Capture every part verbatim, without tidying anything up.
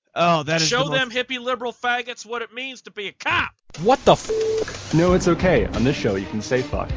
Oh, that is Show the them most... hippie liberal faggots what it means to be a cop. What the f***? No, it's okay. On this show, you can say fuck.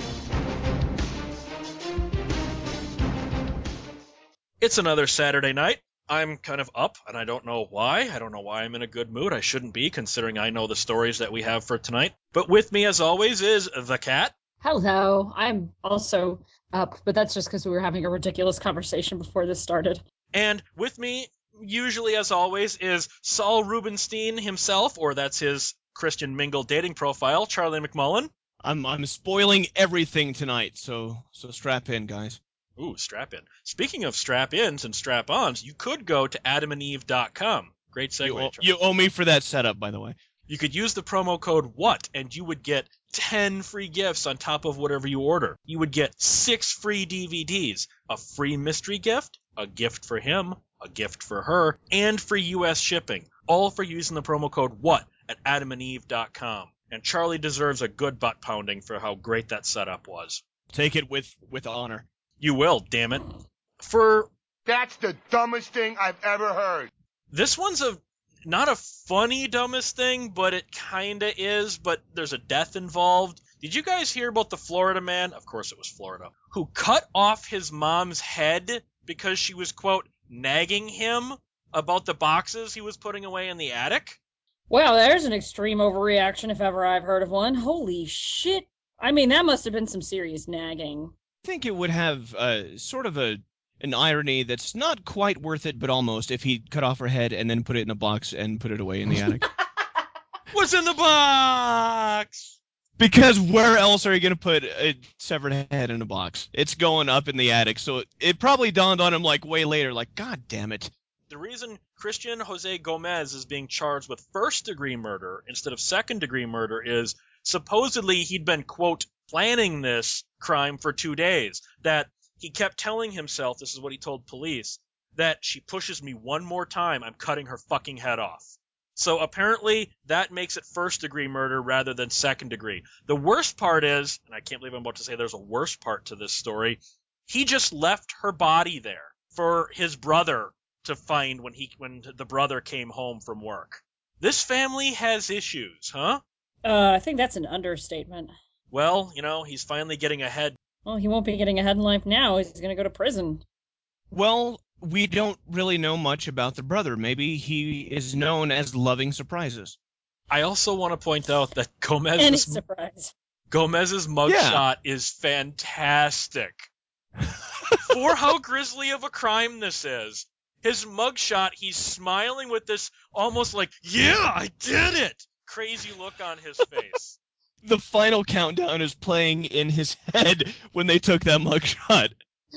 It's another Saturday night. I'm kind of up, and I don't know why. I don't know why I'm in a good mood. I shouldn't be, considering I know the stories that we have for tonight. But with me, as always, is the cat. Hello. I'm also up, but that's just because we were having a ridiculous conversation before this started. And with me, usually as always, is Saul Rubenstein himself, or that's his Christian Mingle dating profile, Charlie McMullen. I'm I'm spoiling everything tonight, so so strap in, guys. Ooh, strap in. Speaking of strap-ins and strap-ons, you could go to adam and eve dot com. Great segue. You owe, you owe me for that setup, by the way. You could use the promo code WHAT, and you would get ten free gifts on top of whatever you order. You would get six free D V Ds, a free mystery gift, a gift for him, a gift for her, and free U S shipping, all for using the promo code WHAT at adam and eve dot com. And Charlie deserves a good butt pounding for how great that setup was. Take it with, with honor. You will, damn it. For... That's the dumbest thing I've ever heard. This one's a not a funny dumbest thing, but it kinda is, but there's a death involved. Did you guys hear about the Florida man, of course it was Florida, who cut off his mom's head because she was, quote, nagging him about the boxes he was putting away in the attic? Wow, there's an extreme overreaction if ever I've heard of one. Holy shit. I mean, that must have been some serious nagging. I think it would have uh, sort of a an irony that's not quite worth it, but almost, if he cut off her head and then put it in a box and put it away in the attic. What's in the box? Because where else are you going to put a severed head in a box? It's going up in the attic, so it, it probably dawned on him like way later, like, God damn it. The reason Christian Jose Gomez is being charged with first-degree murder instead of second-degree murder is supposedly he'd been, quote, planning this crime for two days, that he kept telling himself, this is what he told police, that she pushes me one more time, I'm cutting her fucking head off. So apparently that makes it first-degree murder rather than second-degree. The worst part is, and I can't believe I'm about to say there's a worse part to this story, he just left her body there for his brother to find when he when the brother came home from work. This family has issues, huh? Uh, I think that's an understatement. Well, you know, he's finally getting ahead. Well, he won't be getting ahead in life now. He's going to go to prison. Well, we don't really know much about the brother. Maybe he is known as loving surprises. I also want to point out that Gomez's, Any surprise. Gomez's mugshot yeah. is fantastic. For how grisly of a crime this is. His mugshot, he's smiling with this almost like, yeah, I did it! Crazy look on his face. The final countdown is playing in his head when they took that mugshot.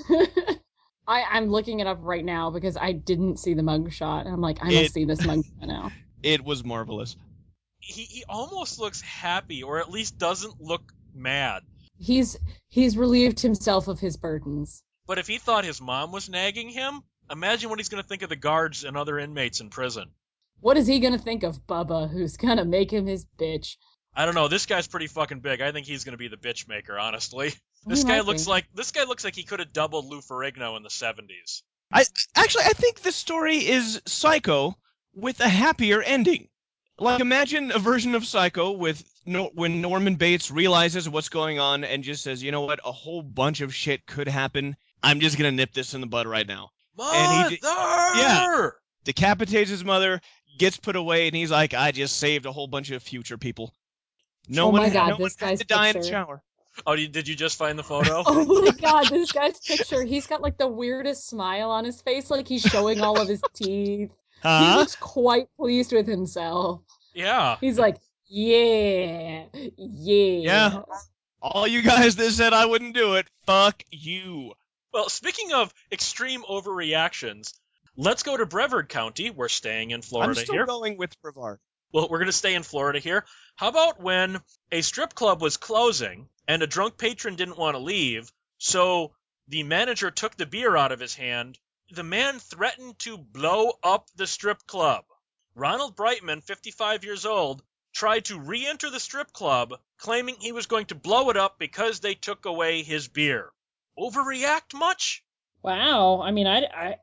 I, I'm looking it up right now because I didn't see the mugshot. I'm like, I must it, see this mugshot now. It was marvelous. He he almost looks happy, or at least doesn't look mad. He's he's relieved himself of his burdens. But if he thought his mom was nagging him, imagine what he's going to think of the guards and other inmates in prison. What is he going to think of Bubba, who's going to make him his bitch? I don't know. This guy's pretty fucking big. I think he's going to be the bitch maker, honestly. This guy looks like this guy looks like he could have doubled Lou Ferrigno in the seventies. I actually I think this story is Psycho with a happier ending. Like, imagine a version of Psycho with no, when Norman Bates realizes what's going on and just says, you know what, a whole bunch of shit could happen. I'm just gonna nip this in the bud right now. Mother! And he, yeah, decapitates his mother, gets put away, and he's like, I just saved a whole bunch of future people. No oh one, my God, no this one guy's had to die in the picture. shower. Oh, did you just find the photo? Oh my God, this guy's picture. He's got like the weirdest smile on his face, like he's showing all of his teeth. Huh? He looks quite pleased with himself. Yeah. He's like, yeah, yeah. Yeah. All you guys that said I wouldn't do it, fuck you. Well, speaking of extreme overreactions, let's go to Brevard County. We're staying in Florida I'm still here. going with Brevard. Well, we're going to stay in Florida here. How about when a strip club was closing and a drunk patron didn't want to leave, so the manager took the beer out of his hand. The man threatened to blow up the strip club. Ronald Brightman, fifty-five years old, tried to re-enter the strip club, claiming he was going to blow it up because they took away his beer. Overreact much? Wow. I mean, I, I,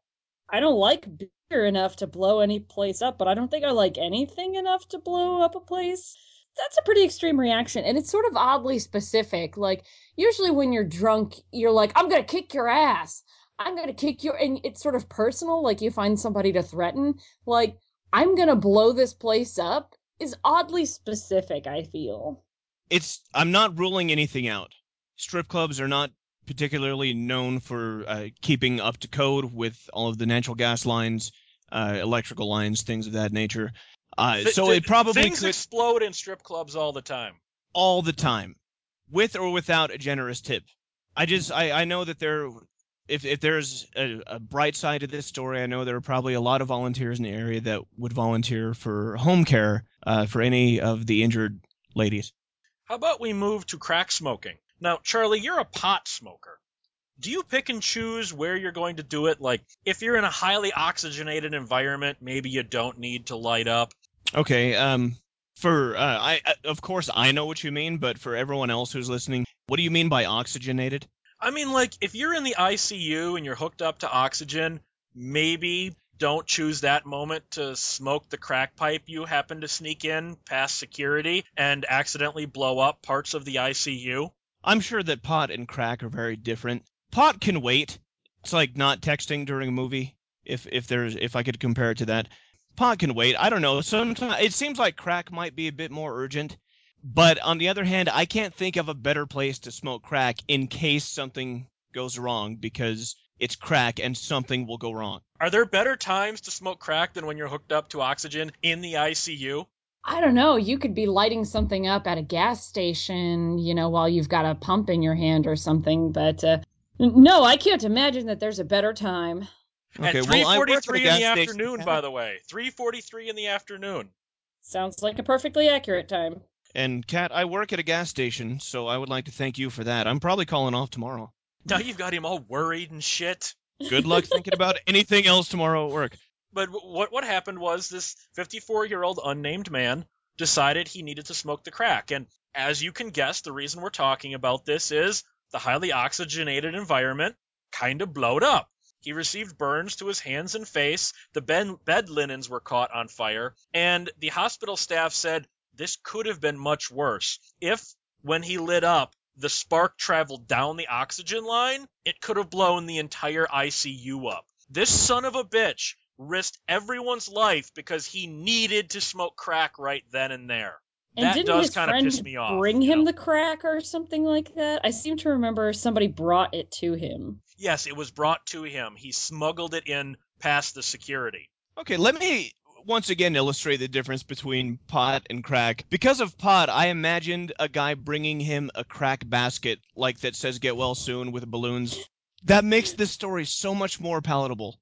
I don't like beer enough to blow any place up, but I don't think I like anything enough to blow up a place. That's a pretty extreme reaction, and it's sort of oddly specific. Like, usually when you're drunk, you're like, I'm gonna kick your ass. I'm gonna kick your, and it's sort of personal, like you find somebody to threaten. Like, I'm gonna blow this place up is oddly specific, I feel. It's I'm not ruling anything out. Strip clubs are not particularly known for uh, keeping up to code with all of the natural gas lines, uh, electrical lines, things of that nature. Uh, Th- so th- it probably things could explode in strip clubs all the time. all the time, with or without a generous tip. I just I, I know that there if if there's a, a bright side to this story, I know there are probably a lot of volunteers in the area that would volunteer for home care uh, for any of the injured ladies. How about we move to crack smoking? Now, Charlie, you're a pot smoker. Do you pick and choose where you're going to do it? Like, if you're in a highly oxygenated environment, maybe you don't need to light up. Okay, um, for uh, I, I of course I know what you mean, but for everyone else who's listening, what do you mean by oxygenated? I mean, like, if you're in the I C U and you're hooked up to oxygen, maybe don't choose that moment to smoke the crack pipe you happen to sneak in past security and accidentally blow up parts of the I C U. I'm sure that pot and crack are very different. Pot can wait. It's like not texting during a movie. If if there's if I could compare it to that, pot can wait. I don't know. Sometimes it seems like crack might be a bit more urgent. But on the other hand, I can't think of a better place to smoke crack in case something goes wrong, because it's crack and something will go wrong. Are there better times to smoke crack than when you're hooked up to oxygen in the I C U? I don't know. You could be lighting something up at a gas station, you know, while you've got a pump in your hand or something. But uh, no, I can't imagine that there's a better time. Okay, At well, I work at a three forty-three in the gas station. afternoon, by the way. three forty-three in the afternoon. Sounds like a perfectly accurate time. And Kat, I work at a gas station, so I would like to thank you for that. I'm probably calling off tomorrow. Now you've got him all worried and shit. Good luck thinking about anything else tomorrow at work. But what what happened was this fifty-four-year-old unnamed man decided he needed to smoke the crack. And as you can guess, the reason we're talking about this is the highly oxygenated environment kind of blowed up. He received burns to his hands and face, the bed, bed linens were caught on fire, and the hospital staff said this could have been much worse. If, when he lit up, the spark traveled down the oxygen line, it could have blown the entire I C U up. This son of a bitch risked everyone's life because he needed to smoke crack right then and there. And That didn't does his kind of friend piss me off. bring you him know? the crack or something like that? I seem to remember somebody brought it to him. Yes, it was brought to him. He smuggled it in past the security. Okay, let me once again illustrate the difference between pot and crack. Because of pot, I imagined a guy bringing him a crack basket, like that says "Get well soon" with balloons. That makes this story so much more palatable.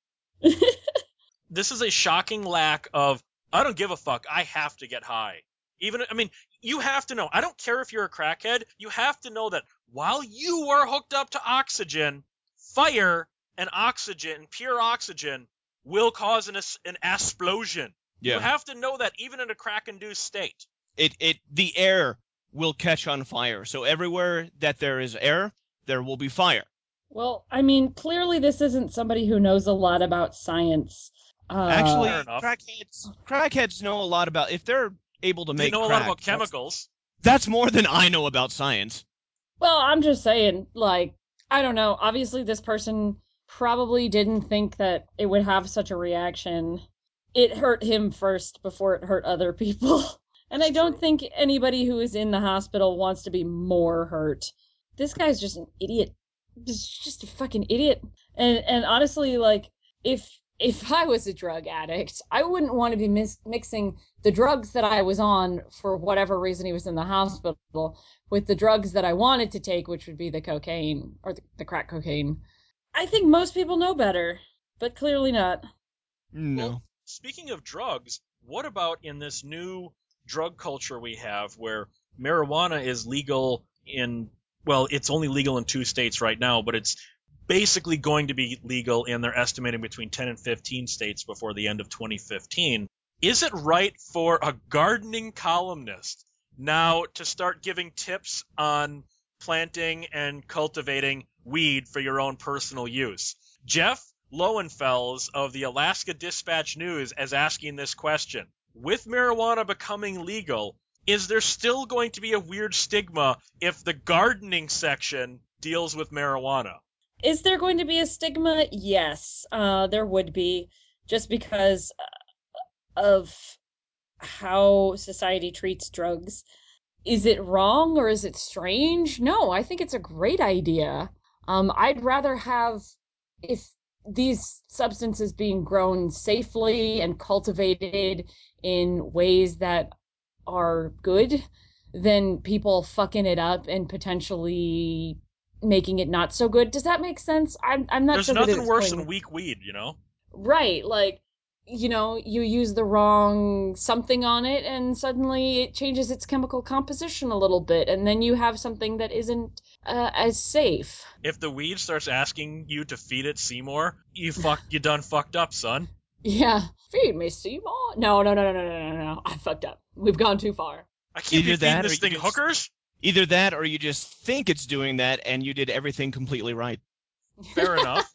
This is a shocking lack of, I don't give a fuck, I have to get high. Even, I mean, you have to know, I don't care if you're a crackhead, you have to know that while you are hooked up to oxygen, fire and oxygen, pure oxygen, will cause an, an explosion. Yeah. You have to know that even in a crack-induced state. It it the air will catch on fire. So everywhere that there is air, there will be fire. Well, I mean, clearly this isn't somebody who knows a lot about science. Uh, Actually, Fair enough. crackheads crackheads know a lot about, if they're able to They make know a crack, lot about that's- chemicals. That's more than I know about science. Well, I'm just saying, like, I don't know. Obviously, this person probably didn't think that it would have such a reaction. It hurt him first before it hurt other people. And I It's don't true. think anybody who is in the hospital wants to be more hurt. This guy's just an idiot. Just just a fucking idiot. And and honestly, like, if if I was a drug addict, I wouldn't want to be mis- mixing the drugs that I was on for whatever reason he was in the hospital with the drugs that I wanted to take, which would be the cocaine or the, the crack cocaine. I think most people know better, but clearly not. No. Well, speaking of drugs, what about in this new drug culture we have where marijuana is legal in, well, it's only legal in two states right now, but it's basically going to be legal in, they're estimating, between ten and fifteen states before the end of twenty fifteen. Is it right for a gardening columnist now to start giving tips on planting and cultivating weed for your own personal use? Jeff, Lowenfels of the Alaska Dispatch News as asking this question. With marijuana becoming legal, is there still going to be a weird stigma if the gardening section deals with marijuana? Is there going to be a stigma? Yes, uh, there would be, just because of how society treats drugs. Is it wrong or is it strange? No, I think it's a great idea. Um, I'd rather have, if these substances being grown safely and cultivated in ways that are good, than people fucking it up and potentially making it not so good. Does that make sense? I'm I'm not There's so good at nothing worse explaining. than weak weed, you know? Right, like, you know, you use the wrong something on it and suddenly it changes its chemical composition a little bit, and then you have something that isn't uh, as safe. If the weed starts asking you to feed it Seymour, you fuck, you done fucked up, son. Yeah, feed me, Seymour. No, no, no, no, no, no, no, no. I fucked up. We've gone too far. I can't be Either feeding that or this you thing just- hookers. Either that or you just think it's doing that and you did everything completely right. Fair enough.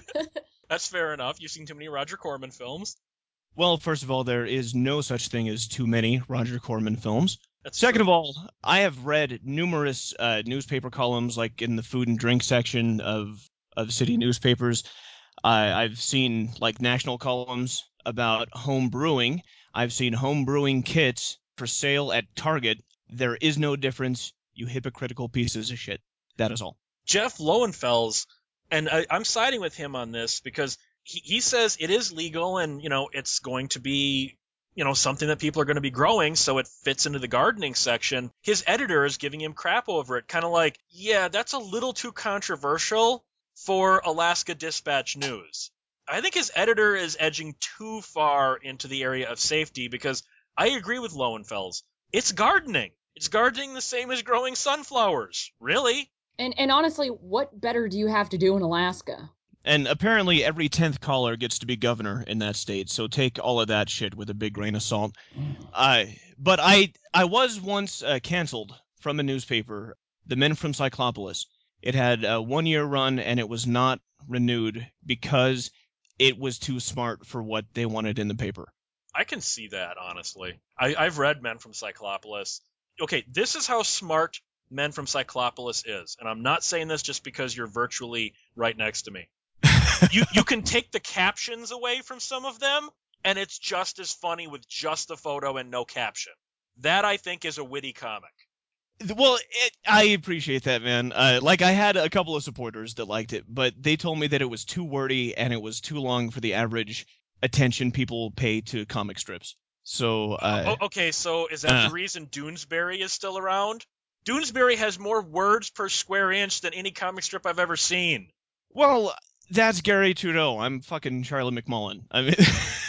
That's fair enough. You've seen too many Roger Corman films. Well, first of all, there is no such thing as too many Roger Corman films. That's Second true. of all, I have read numerous uh, newspaper columns, like in the food and drink section of of city newspapers. Uh, I've seen like national columns about home brewing. I've seen home brewing kits for sale at Target. There is no difference, you hypocritical pieces of shit. That is all. Jeff Lowenfels, and I, I'm siding with him on this because he, he says it is legal and, you know, it's going to be, you know, something that people are going to be growing, so it fits into the gardening section. His editor is giving him crap over it, kind of like, yeah, that's a little too controversial for Alaska Dispatch News. I think his editor is edging too far into the area of safety because I agree with Lowenfels. It's gardening. It's gardening the same as growing sunflowers. Really? And and honestly, what better do you have to do in Alaska? And apparently every tenth caller gets to be governor in that state, so take all of that shit with a big grain of salt. Uh, but I I was once uh, canceled from a newspaper, The Men from Cyclopolis. It had a one-year run, and it was not renewed because it was too smart for what they wanted in the paper. I can see that, honestly. I, I've read Men from Cyclopolis. Okay, this is how smart Men from Cyclopolis is. And I'm not saying this just because you're virtually right next to me. you you can take the captions away from some of them, and it's just as funny with just the photo and no caption. That, I think, is a witty comic. Well, it, I appreciate that, man. Uh, like, I had a couple of supporters that liked it, but they told me that it was too wordy and it was too long for the average attention people pay to comic strips. So, uh, Oh, okay, so is that uh. the reason Doonesbury is still around? Doonesbury has more words per square inch than any comic strip I've ever seen. Well, that's Gary Trudeau. I'm fucking Charlie McMullen. I mean,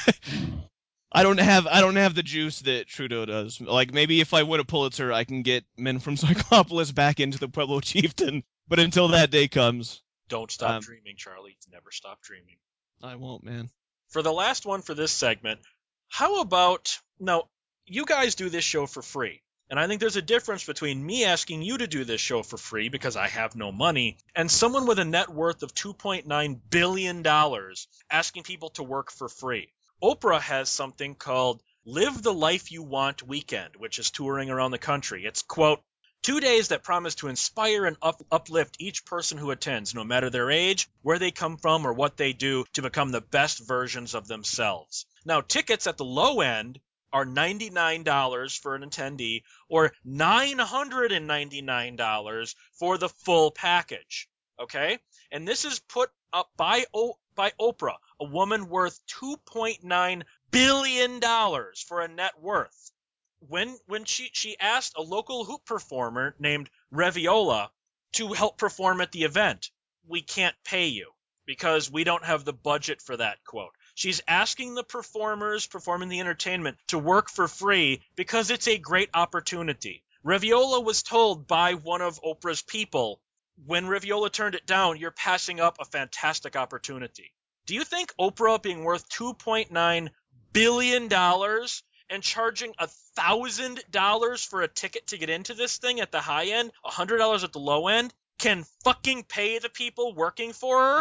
I don't have I don't have the juice that Trudeau does. Like, maybe if I win a Pulitzer, I can get Men from Cyclopolis back into the Pueblo Chieftain. But until that day comes, Don't stop Um, dreaming, Charlie. Never stop dreaming. I won't, man. For the last one for this segment, how about, now, you guys do this show for free. And I think there's a difference between me asking you to do this show for free because I have no money and someone with a net worth of two point nine billion dollars asking people to work for free. Oprah has something called Live the Life You Want Weekend, which is touring around the country. It's, quote, two days that promise to inspire and up- uplift each person who attends, no matter their age, where they come from, or what they do, to become the best versions of themselves. Now, tickets at the low end are ninety-nine dollars for an attendee or nine hundred ninety-nine dollars for the full package, okay? And this is put up by o- by Oprah, a woman worth two point nine billion dollars for a net worth. When when she, she asked a local hoop performer named Reviola to help perform at the event, we can't pay you because we don't have the budget for that, quote. She's asking the performers performing the entertainment to work for free because it's a great opportunity. Reviola was told by one of Oprah's people, when Reviola turned it down, you're passing up a fantastic opportunity. Do you think Oprah being worth two point nine billion dollars and charging one thousand dollars for a ticket to get into this thing at the high end, one hundred dollars at the low end, can fucking pay the people working for her?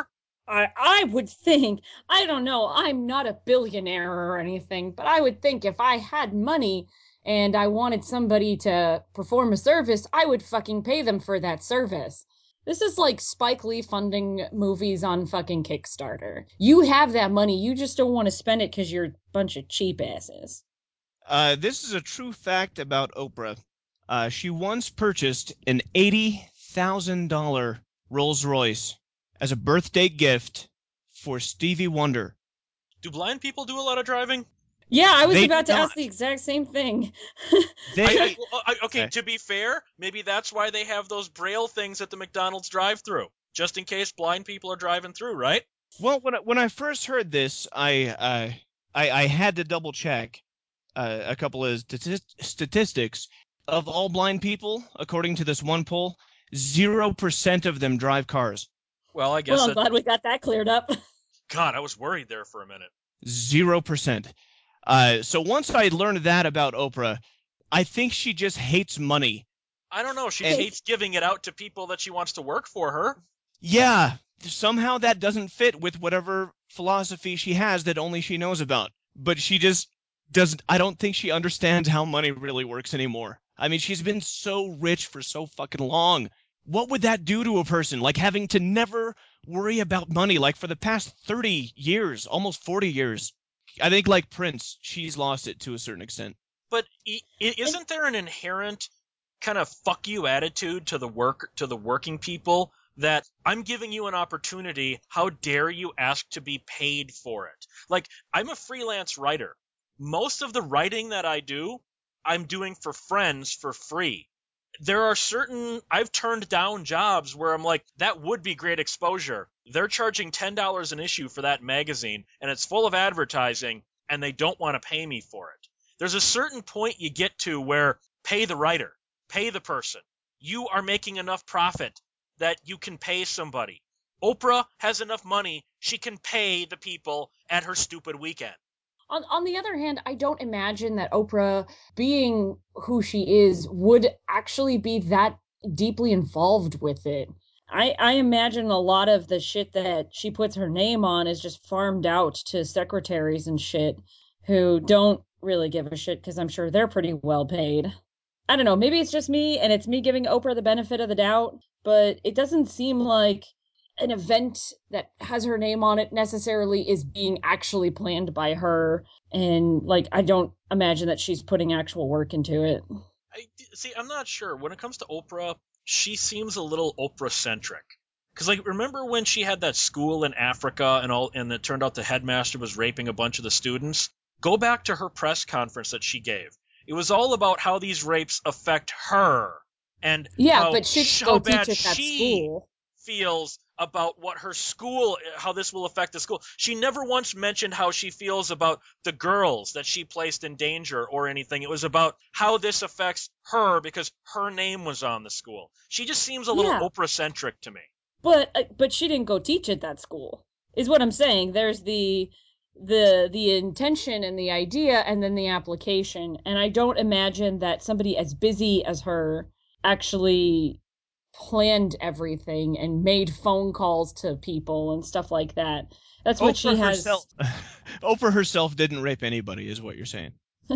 I, I would think, I don't know, I'm not a billionaire or anything, but I would think if I had money and I wanted somebody to perform a service, I would fucking pay them for that service. This is like Spike Lee funding movies on fucking Kickstarter. You have that money, you just don't want to spend it because you're a bunch of cheap asses. Uh, this is a true fact about Oprah. Uh, she once purchased an eighty thousand dollars Rolls Royce as a birthday gift for Stevie Wonder. Do blind people do a lot of driving? Yeah, I was They about do to not. ask the exact same thing. They, I, I, well, I, okay, Okay. to be fair, maybe that's why they have those braille things at the McDonald's drive-through, just in case blind people are driving through, right? well, when I, when I first heard this, I uh, I, I had to double check uh, a couple of stati- statistics. Of all blind people, according to this one poll, zero percent of them drive cars. Well, I guess Well, I'm that. glad we got that cleared up. God, I was worried there for a minute. Zero percent. Uh, so once I learned that about Oprah, I think she just hates money. I don't know. She And- hates giving it out to people that she wants to work for her. Yeah, somehow that doesn't fit with whatever philosophy she has that only she knows about. But she just doesn't. I don't think she understands how money really works anymore. I mean, she's been so rich for so fucking long. What would that do to a person? Like having to never worry about money, like for the past thirty years, almost forty years. I think like Prince, she's lost it to a certain extent. But i- i- isn't there an inherent kind of fuck you attitude to the work to the working people that I'm giving you an opportunity, how dare you ask to be paid for it? Like, I'm a freelance writer. Most of the writing that I do, I'm doing for friends for free. There are certain, I've turned down jobs where I'm like, that would be great exposure. They're charging ten dollars an issue for that magazine, and it's full of advertising, and they don't want to pay me for it. There's a certain point you get to where pay the writer, pay the person. You are making enough profit that you can pay somebody. Oprah has enough money, she can pay the people at her stupid weekend. On, on the other hand, I don't imagine that Oprah, being who she is, would actually be that deeply involved with it. I, I imagine a lot of the shit that she puts her name on is just farmed out to secretaries and shit who don't really give a shit because I'm sure they're pretty well paid. I don't know, maybe it's just me and it's me giving Oprah the benefit of the doubt, but it doesn't seem like an event that has her name on it necessarily is being actually planned by her, and like I don't imagine that she's putting actual work into it. I see. I'm not sure. When it comes to Oprah, she seems a little Oprah-centric. Because, like, remember when she had that school in Africa and all, and it turned out the headmaster was raping a bunch of the students? Go back to her press conference that she gave. It was all about how these rapes affect her and Yeah, how, but she sh- didn't how go bad teach at that she school. feels about what her school, how this will affect the school. She never once mentioned how she feels about the girls that she placed in danger or anything. It was about how this affects her because her name was on the school. She just seems a little Yeah. Oprah-centric to me. But uh, but she didn't go teach at that school. Is what I'm saying. There's the the the intention and the idea and then the application, and I don't imagine that somebody as busy as her actually planned everything and made phone calls to people and stuff like that. That's what Oprah she has. herself, Oprah herself didn't rape anybody, is what you're saying.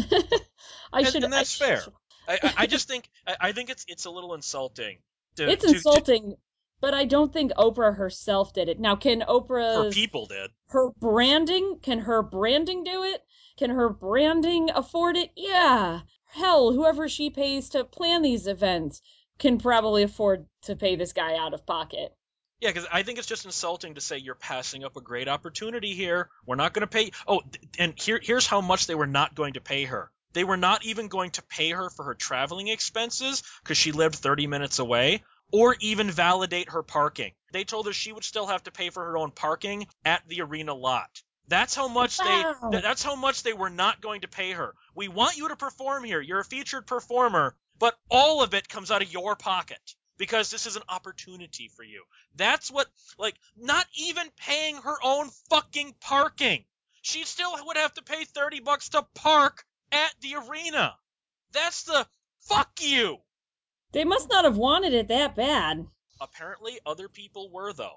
I And, should. and that's I, fair. I, I, I just think I, I think it's it's a little insulting. To, It's to, to, insulting, but I don't think Oprah herself did it. Now, can her Oprah's people did. her branding, can her branding do it? Can her branding afford it? Yeah. Hell, whoever she pays to plan these events can probably afford to pay this guy out of pocket. Yeah, because I think it's just insulting to say you're passing up a great opportunity here. We're not going to pay. Oh, and here, here's how much they were not going to pay her. They were not even going to pay her for her traveling expenses because she lived thirty minutes away, or even validate her parking. They told her she would still have to pay for her own parking at the arena lot. That's how much Wow. they. That's how much they were not going to pay her. We want you to perform here. You're a featured performer, but all of it comes out of your pocket. Because this is an opportunity for you. That's what, like, not even paying her own fucking parking. She still would have to pay thirty bucks to park at the arena. That's the, fuck you. They must not have wanted it that bad. Apparently, other people were, though.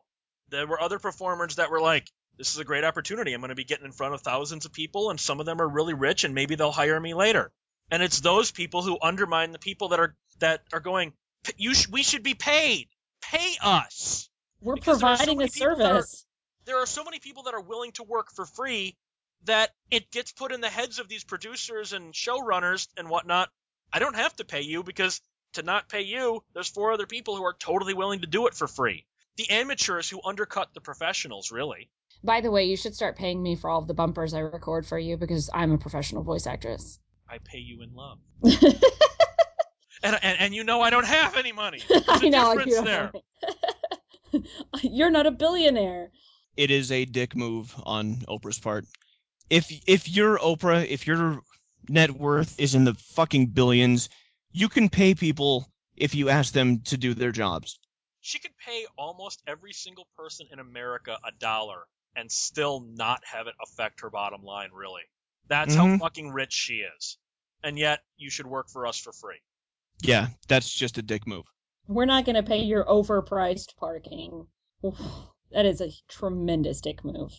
There were other performers that were like, this is a great opportunity. I'm going to be getting in front of thousands of people, and some of them are really rich, and maybe they'll hire me later. And it's those people who undermine the people that are that are going, you sh- we should be paid. Pay us. We're Because there are so providing many a people that are- service. There are so many people that are willing to work for free that it gets put in the heads of these producers and showrunners and whatnot. I don't have to pay you, because to not pay you, there's four other people who are totally willing to do it for free. The amateurs who undercut the professionals, really. By the way, you should start paying me for all of the bumpers I record for you, because I'm a professional voice actress. I pay you in love. and, and and you know I don't have any money. There's a I know, difference you don't there. have it. You're not a billionaire. It is a dick move on Oprah's part. If if you're Oprah, if your net worth is in the fucking billions, you can pay people if you ask them to do their jobs. She could pay almost every single person in America a dollar and still not have it affect her bottom line, really. That's Mhm. how fucking rich she is. And yet, you should work for us for free. Yeah, that's just a dick move. We're not going to pay your overpriced parking. Oof, that is a tremendous dick move.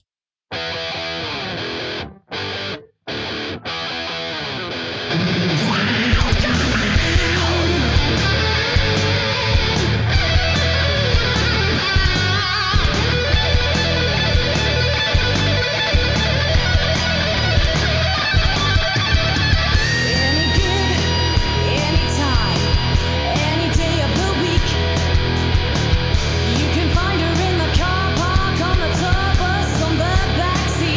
Any gig, any time, any day of the week. You can find her in the car park, on the tour bus, on the backseat.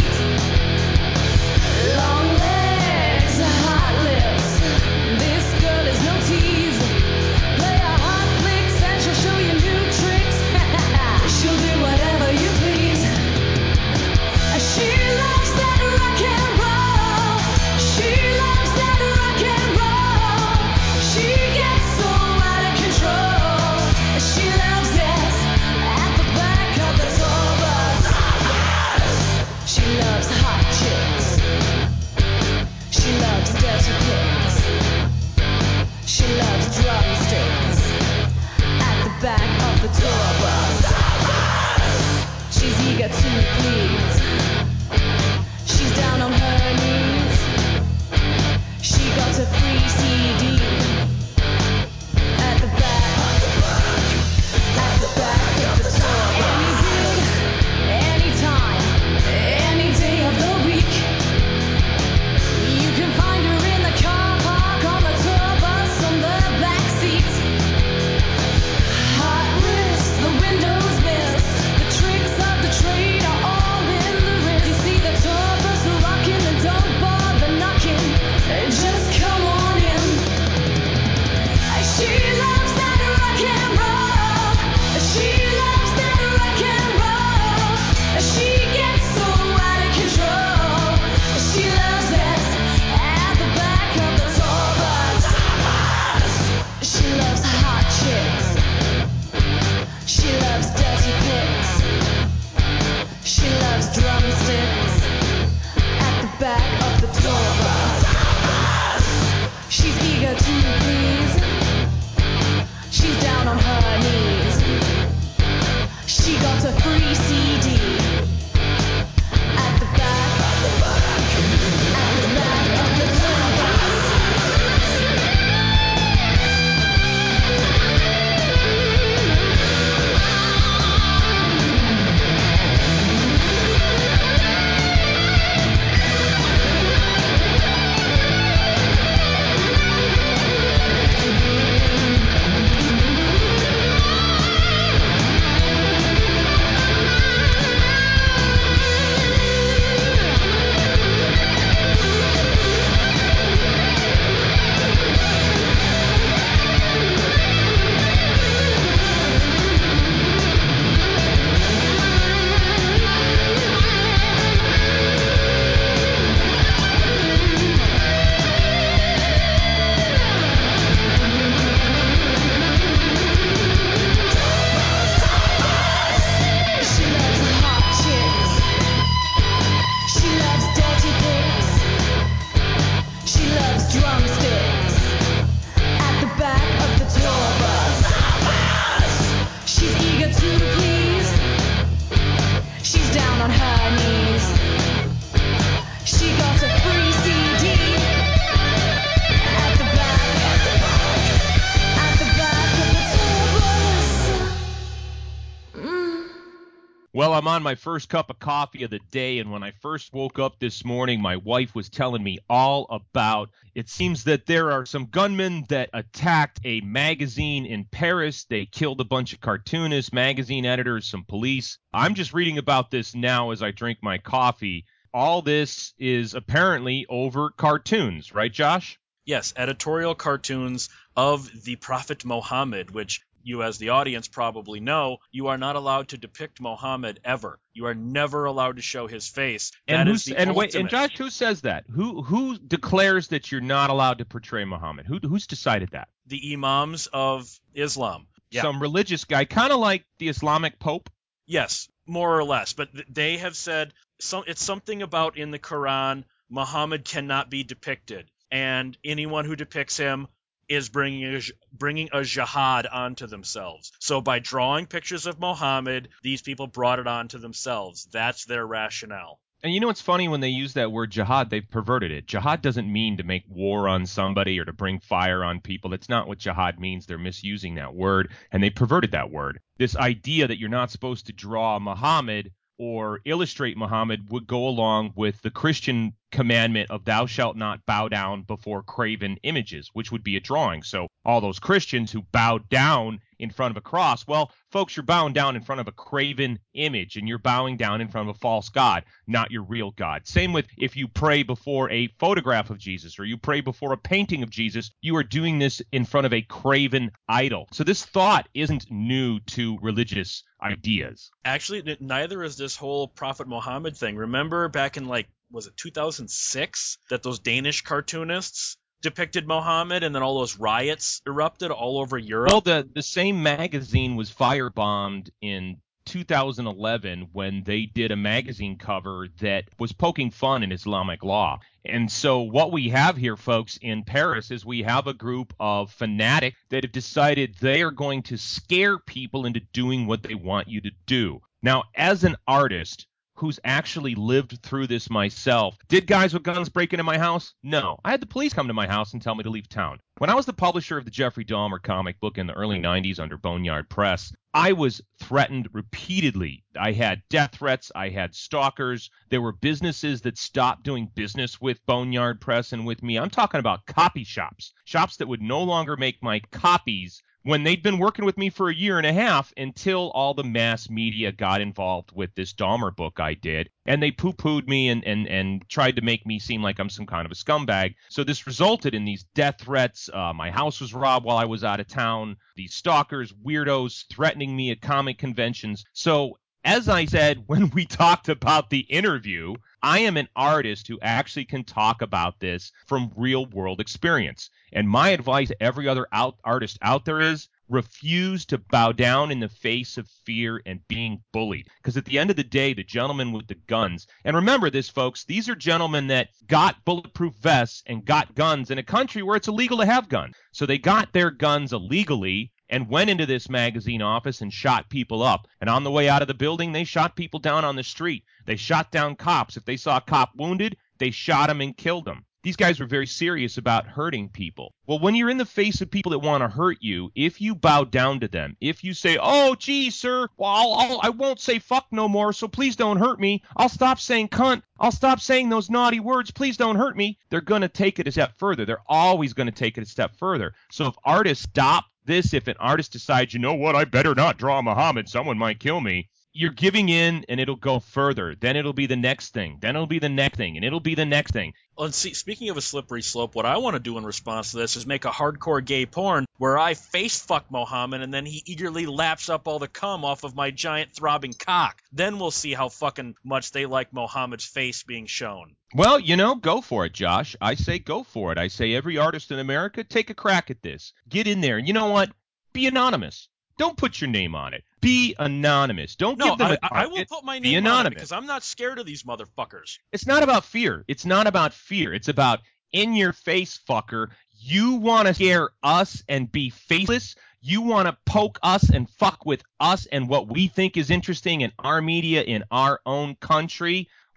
Well, I'm on my first cup of coffee of the day, and when I first woke up this morning, my wife was telling me all about it seems that there are some gunmen that attacked a magazine in Paris. They killed a bunch of cartoonists, magazine editors, some police. I'm just reading about this now as I drink my coffee. All this is apparently over cartoons, right, Josh? Yes, editorial cartoons of the Prophet Muhammad, which you as the audience probably know, you are not allowed to depict Muhammad ever. You are never allowed to show his face. That And is the and ultimate. wait, and Josh, who says that? Who who declares that you're not allowed to portray Muhammad? Who who's decided that? The imams of Islam. Yeah. Some religious guy, kind of like the Islamic Pope. Yes, more or less. But th- they have said some. It's something about in the Quran, Muhammad cannot be depicted, and anyone who depicts him is bringing a, bringing a jihad onto themselves. So by drawing pictures of Muhammad, these people brought it onto themselves. That's their rationale. And you know what's funny? When they use that word jihad, they've perverted it. Jihad doesn't mean to make war on somebody or to bring fire on people. That's not what jihad means. They're misusing that word, and they perverted that word. This idea that you're not supposed to draw Muhammad or illustrate Muhammad would go along with the Christian commandment of thou shalt not bow down before graven images, which would be a drawing. So all those Christians who bowed down in front of a cross, well, folks, you're bowing down in front of a graven image, and you're bowing down in front of a false god, not your real God. Same with if you pray before a photograph of Jesus or you pray before a painting of Jesus, you are doing this in front of a graven idol. So this thought isn't new to religious ideas. Actually, neither is this whole Prophet Muhammad thing. Remember back in, like, was it two thousand six that those Danish cartoonists depicted Muhammad, and then all those riots erupted all over Europe? Well, the, the same magazine was firebombed in two thousand eleven when they did a magazine cover that was poking fun in Islamic law. And so what we have here, folks, in Paris is we have a group of fanatics that have decided they are going to scare people into doing what they want you to do. Now, as an artist who's actually lived through this myself, did guys with guns break into my house? No. I had the police come to my house and tell me to leave town. When I was the publisher of the Jeffrey Dahmer comic book in the early nineties under Boneyard Press, I was threatened repeatedly. I had death threats. I had stalkers. There were businesses that stopped doing business with Boneyard Press and with me. I'm talking about copy shops, shops that would no longer make my copies when they'd been working with me for a year and a half until all the mass media got involved with this Dahmer book I did. And they poo-pooed me and, and, and tried to make me seem like I'm some kind of a scumbag. So this resulted in these death threats. Uh, my house was robbed while I was out of town. These stalkers, weirdos threatening me at comic conventions. So as I said when we talked about the interview, I am an artist who actually can talk about this from real-world experience. And my advice to every other out artist out there is refuse to bow down in the face of fear and being bullied. Because at the end of the day, the gentleman with the guns, and remember this, folks, these are gentlemen that got bulletproof vests and got guns in a country where it's illegal to have guns. So they got their guns illegally and went into this magazine office and shot people up. And on the way out of the building, they shot people down on the street. They shot down cops. If they saw a cop wounded, they shot him and killed him. These guys were very serious about hurting people. Well, when you're in the face of people that want to hurt you, if you bow down to them, if you say, oh, gee, sir, well, I'll, I'll, I won't say fuck no more, so please don't hurt me. I'll stop saying cunt. I'll stop saying those naughty words. Please don't hurt me. They're going to take it a step further. They're always going to take it a step further. So if artists stop this, if an artist decides, you know what, I better not draw Muhammad, someone might kill me, you're giving in and it'll go further. Then it'll be the next thing. Then it'll be the next thing. And it'll be the next thing. Well, and see, speaking of a slippery slope, what I want to do in response to this is make a hardcore gay porn where I face fuck Muhammad and then he eagerly laps up all the cum off of my giant throbbing cock. Then we'll see how fucking much they like Muhammad's face being shown. Well, you know, go for it, Josh. I say go for it. I say every artist in America, take a crack at this. Get in there. And you know what? Be anonymous. Don't put your name on it. Be anonymous. Don't no, give them a I, I will put my Be name anonymous. on it because I'm not scared of these motherfuckers. It's not about fear. It's not about fear. It's about in your face, fucker. You want to scare us and be faceless. You want to poke us and fuck with us and what we think is interesting in our media in our own country.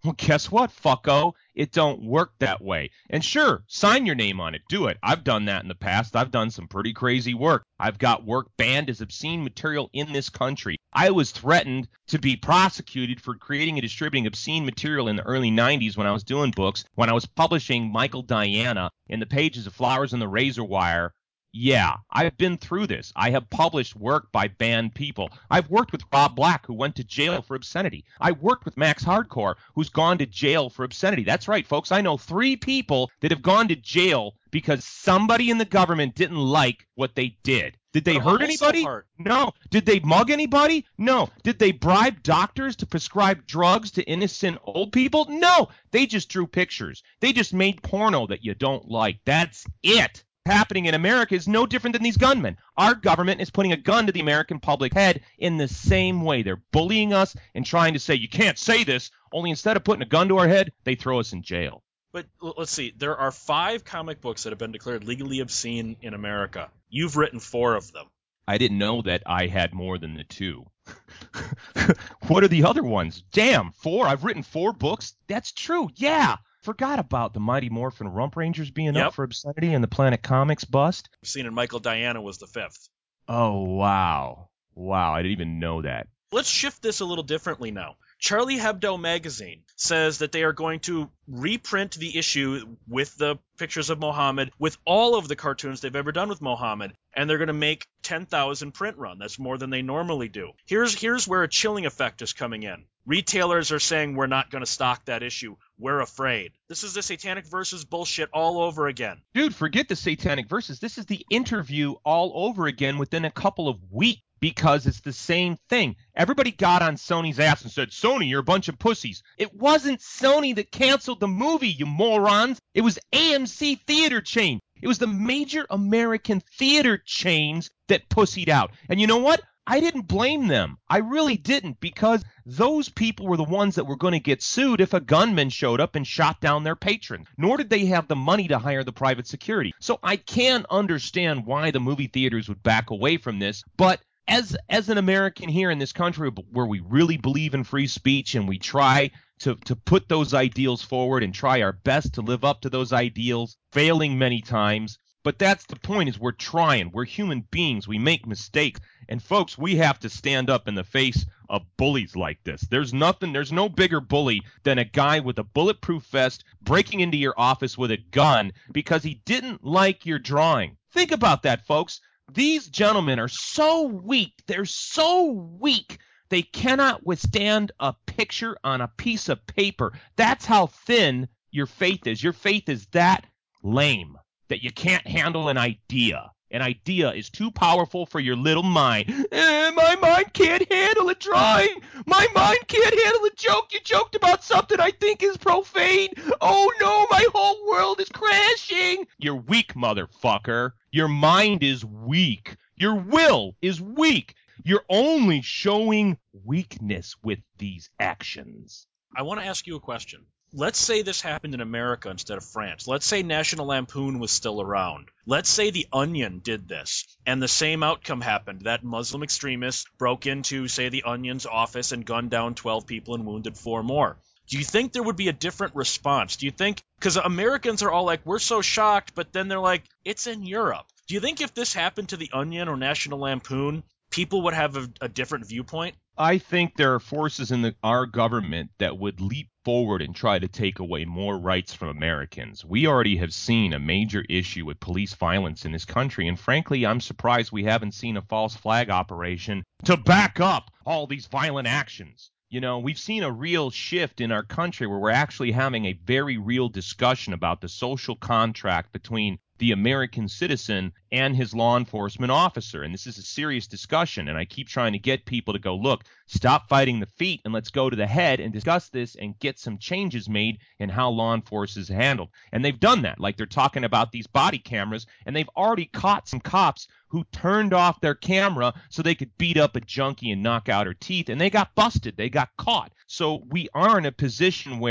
Well, guess what, fucko? It don't work that way. And sure, sign your name on it. Do it. I've done that in the past. I've done some pretty crazy work. I've got work banned as obscene material in this country. I was threatened to be prosecuted for creating and distributing obscene material in the early nineties when I was doing books, when I was publishing Michael Diana in the pages of Flowers and the Razor Wire. Yeah, I've been through this. I have published work by banned people. I've worked with Rob Black, who went to jail for obscenity. I worked with Max Hardcore, who's gone to jail for obscenity. That's right, folks. I know three people that have gone to jail because somebody in the government didn't like what they did. Did they But hurt I'm also anybody? hurt. No. Did they mug anybody? No. Did they bribe doctors to prescribe drugs to innocent old people? No. They just drew pictures. They just made porno that you don't like. That's it. Happening in America is no different than these gunmen. Our government is putting a gun to the American public head in the same way. They're bullying us and trying to say, you can't say this, only instead of putting a gun to our head, they throw us in jail. But l- let's see. There are five comic books that have been declared legally obscene in America. You've written four of them. I didn't know that I had more than the two. What are the other ones? Damn, four? I've written four books? That's true, yeah. Forgot about the Mighty Morphin Rump Rangers being Yep. up for obscenity and the Planet Comics bust. Obscene and Michael Diana was the fifth. Oh, wow. Wow, I didn't even know that. Let's shift this a little differently now. Charlie Hebdo magazine says that they are going to reprint the issue with the pictures of Mohammed with all of the cartoons they've ever done with Mohammed, and they're going to make ten thousand print run. That's more than they normally do. Here's here's where a chilling effect is coming in. Retailers are saying we're not going to stock that issue. We're afraid. This is the Satanic Versus bullshit all over again. Dude, forget the Satanic Versus. This is the interview all over again within a couple of weeks because it's the same thing. Everybody got on Sony's ass and said, Sony, you're a bunch of pussies. It wasn't Sony that canceled the movie, you morons. It was A M C Theater Chain. It was the major American theater chains that pussied out. And you know what? I didn't blame them. I really didn't, because those people were the ones that were going to get sued if a gunman showed up and shot down their patrons. Nor did they have the money to hire the private security. So I can understand why the movie theaters would back away from this. But as as an American here in this country where we really believe in free speech and we try to, to put those ideals forward and try our best to live up to those ideals, failing many times. But that's the point, is we're trying. We're human beings. We make mistakes. And folks, we have to stand up in the face of bullies like this. There's nothing, there's no bigger bully than a guy with a bulletproof vest breaking into your office with a gun because he didn't like your drawing. Think about that, folks. These gentlemen are so weak. They're so weak. They cannot withstand a picture on a piece of paper. That's how thin your faith is. Your faith is that lame that you can't handle an idea. An idea is too powerful for your little mind. Eh, my mind can't handle a drawing. My mind can't handle a joke. You joked about something I think is profane. Oh no, my whole world is crashing. You're weak, motherfucker. Your mind is weak. Your will is weak. You're only showing weakness with these actions. I want to ask you a question. Let's say this happened in America instead of France. Let's say National Lampoon was still around. Let's say The Onion did this, and the same outcome happened. That Muslim extremist broke into, say, The Onion's office and gunned down twelve people and wounded four more. Do you think there would be a different response? Do you think, because Americans are all like, we're so shocked, but then they're like, it's in Europe. Do you think if this happened to The Onion or National Lampoon, people would have a, a different viewpoint? I think there are forces in the, our government that would leap forward and try to take away more rights from Americans. We already have seen a major issue with police violence in this country, and frankly, I'm surprised we haven't seen a false flag operation to back up all these violent actions. You know, we've seen a real shift in our country where we're actually having a very real discussion about the social contract between the American citizen and his law enforcement officer. And this is a serious discussion. And I keep trying to get people to go, look, stop fighting the feet and let's go to the head and discuss this and get some changes made in how law enforcement is handled. And they've done that. Like they're talking about these body cameras, and they've already caught some cops who turned off their camera so they could beat up a junkie and knock out her teeth. And they got busted. They got caught. So we are in a position where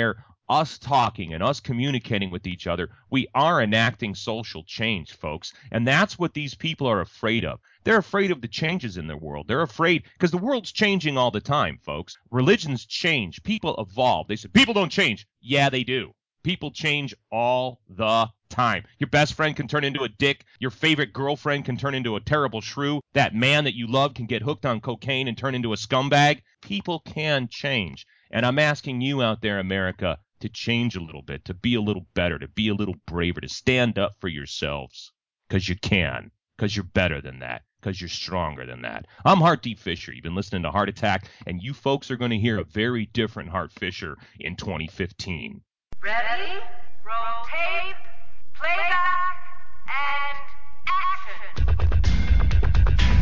us talking and us communicating with each other, we are enacting social change, folks. And that's what these people are afraid of. They're afraid of the changes in their world. They're afraid because the world's changing all the time, folks. Religions change. People evolve. They say, people don't change. Yeah, they do. People change all the time. Your best friend can turn into a dick. Your favorite girlfriend can turn into a terrible shrew. That man that you love can get hooked on cocaine and turn into a scumbag. People can change. And I'm asking you out there, America, to change a little bit, to be a little better, to be a little braver, to stand up for yourselves. Because you can. Because you're better than that. Because you're stronger than that. I'm Hart D. Fisher. You've been listening to Heart Attack, and you folks are going to hear a very different Hart Fisher in twenty fifteen. Ready? Roll tape, playback, and action.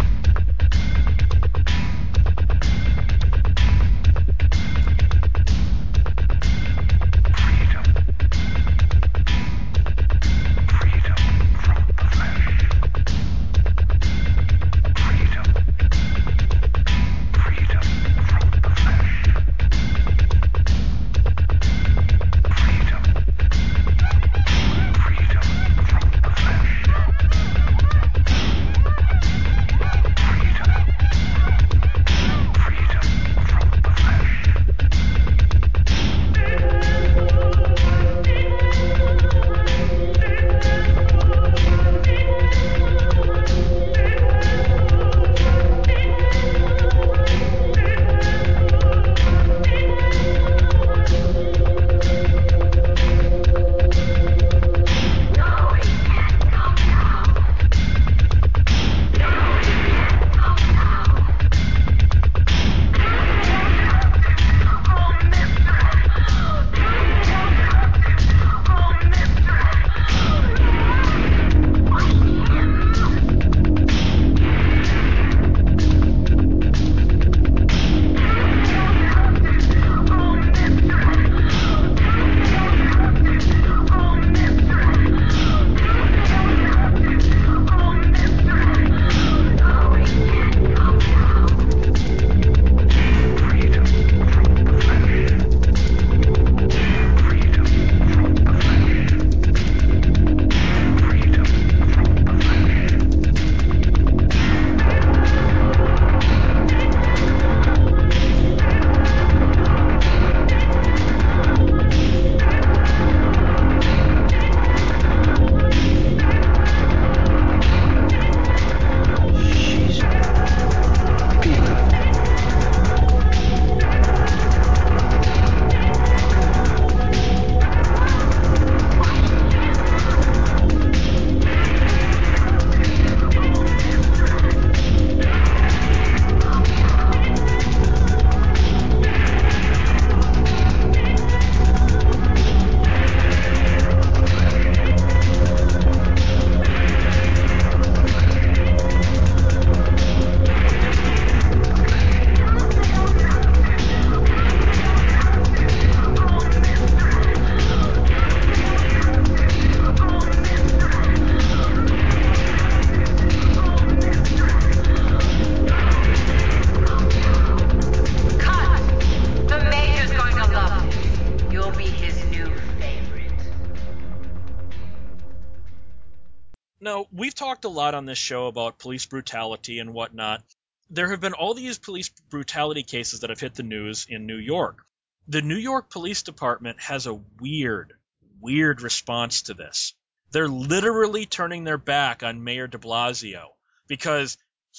Now, we've talked a lot on this show about police brutality and whatnot. There have been all these police brutality cases that have hit the news in New York. The New York Police Department has a weird, weird response to this. They're literally turning their back on Mayor de Blasio because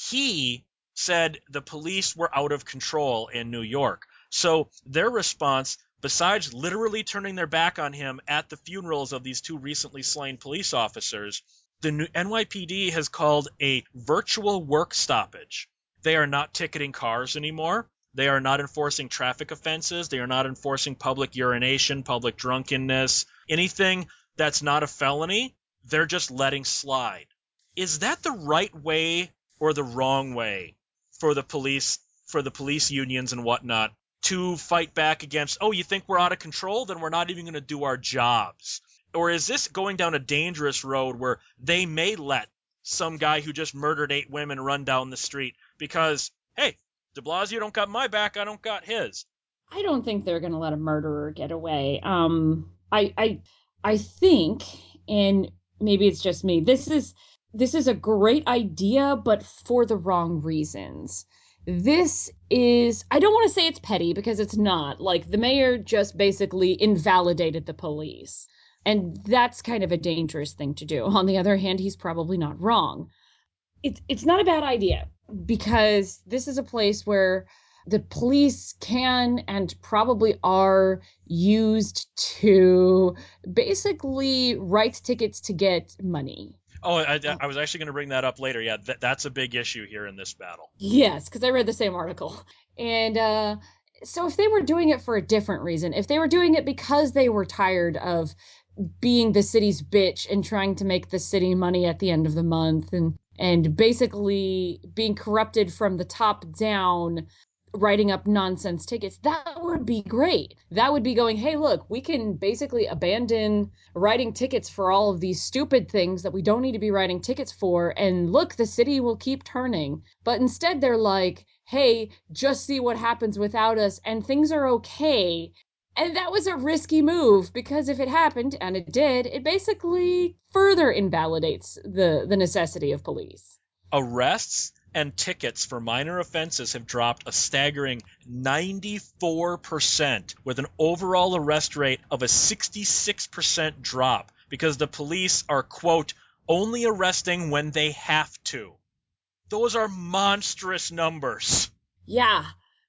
he said the police were out of control in New York. So their response, besides literally turning their back on him at the funerals of these two recently slain police officers, the new N Y P D has called a virtual work stoppage. They are not ticketing cars anymore. They are not enforcing traffic offenses. They are not enforcing public urination, public drunkenness, anything that's not a felony. They're just letting slide. Is that the right way or the wrong way for the police, for the police unions and whatnot to fight back against, oh, you think we're out of control? Then we're not even going to do our jobs. Or is this going down a dangerous road where they may let some guy who just murdered eight women run down the street because, hey, de Blasio don't got my back, I don't got his? I don't think they're going to let a murderer get away. Um, I, I, I think, and maybe it's just me. This is this is a great idea, but for the wrong reasons. This is, I don't want to say it's petty because it's not. Like, the mayor just basically invalidated the police. And that's kind of a dangerous thing to do. On the other hand, he's probably not wrong. It's it's not a bad idea because this is a place where the police can and probably are used to basically write tickets to get money. Oh, I, I was actually going to bring that up later. Yeah, th- that's a big issue here in this battle. Yes, because I read the same article. And uh, so if they were doing it for a different reason, if they were doing it because they were tired of being the city's bitch and trying to make the city money at the end of the month and and basically being corrupted from the top down, writing up nonsense tickets, that would be great. That would be going, hey, look, we can basically abandon writing tickets for all of these stupid things that we don't need to be writing tickets for, and look, the city will keep turning. But instead they're like, hey, just see what happens without us, and things are okay. And that was a risky move, because if it happened, and it did, it basically further invalidates the, the necessity of police. Arrests and tickets for minor offenses have dropped a staggering ninety-four percent, with an overall arrest rate of a sixty-six percent drop, because the police are, quote, only arresting when they have to. Those are monstrous numbers. Yeah.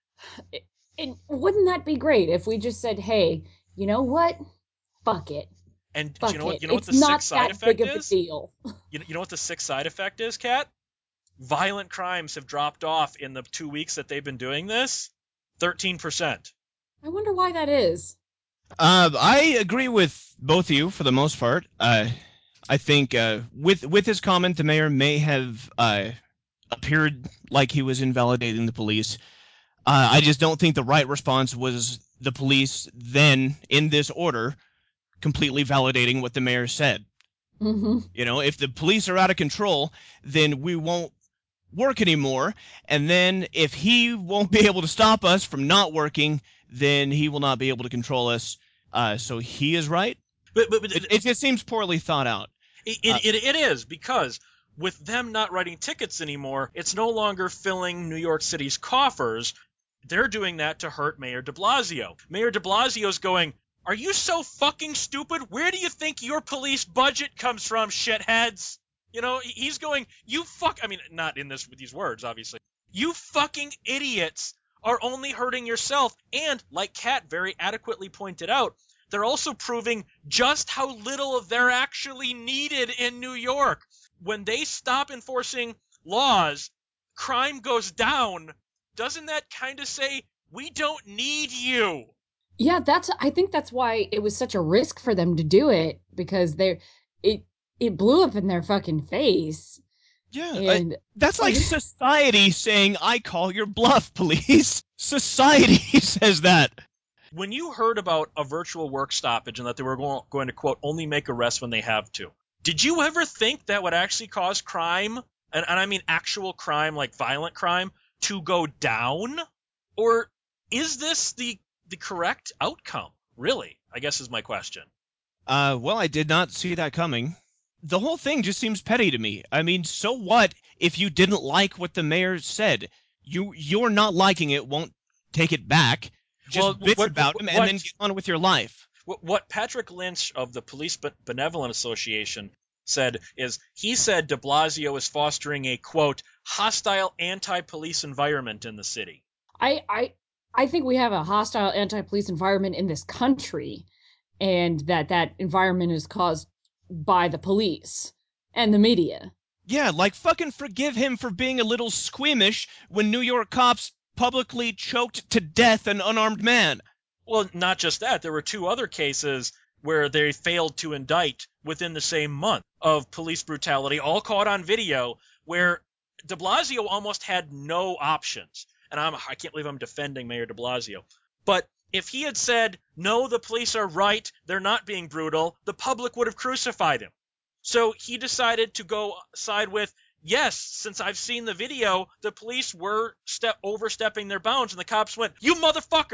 And wouldn't that be great if we just said, hey, you know what? Fuck it. And Fuck do you know what it. you know It's what the not sixth side that effect big of a is? deal. You know, you know what the sixth side effect is, Kat? Violent crimes have dropped off in the two weeks that they've been doing this. thirteen percent. I wonder why that is. Uh, I agree with both of you for the most part. Uh, I think uh, with with his comment, the mayor may have uh, appeared like he was invalidating the police. Uh, I just don't think the right response was the police then, in this order, completely validating what the mayor said. Mm-hmm. You know, if the police are out of control, then we won't work anymore. And then if he won't be able to stop us from not working, then he will not be able to control us. Uh, so he is right. But, but, but It, it just seems poorly thought out. It, Uh, it, it is, because with them not writing tickets anymore, it's no longer filling New York City's coffers. They're doing that to hurt Mayor de Blasio. Mayor de Blasio's going, are you so fucking stupid? Where do you think your police budget comes from, shitheads? You know, he's going, you fuck, I mean, not in this with these words, obviously. You fucking idiots are only hurting yourself. And, like Kat very adequately pointed out, they're also proving just how little they're actually needed in New York. When they stop enforcing laws, crime goes down. Doesn't that kind of say, we don't need you? Yeah, that's. I think that's why it was such a risk for them to do it, because they, it, it blew up in their fucking face. yeah, uh, And that's like society saying, I call your bluff, police. Society says that. When you heard about a virtual work stoppage and that they were going, going to, quote, only make arrests when they have to, did you ever think that would actually cause crime, and, and I mean actual crime, like violent crime, to go down? Or is this the the correct outcome? Really, I guess is my question. Uh, well, I did not see that coming. The whole thing just seems petty to me. I mean, so what if you didn't like what the mayor said? You you're not liking it won't take it back. Just Well, bitch what- about what- him and then what- get on with your life. What Patrick Lynch of the Police Benevolent Association said is, he said de Blasio is fostering a, quote, hostile anti-police environment in the city. I, I, I think we have a hostile anti-police environment in this country, and that that environment is caused by the police and the media. Yeah, like fucking forgive him for being a little squeamish when New York cops publicly choked to death an unarmed man. Well, not just that. There were two other cases where they failed to indict within the same month of police brutality, all caught on video, where de Blasio almost had no options. And I'm, I can't believe I'm defending Mayor de Blasio. But if he had said, no, the police are right, they're not being brutal, the public would have crucified him. So he decided to go side with, yes, since I've seen the video, the police were step overstepping their bounds, and the cops went, you motherfucker!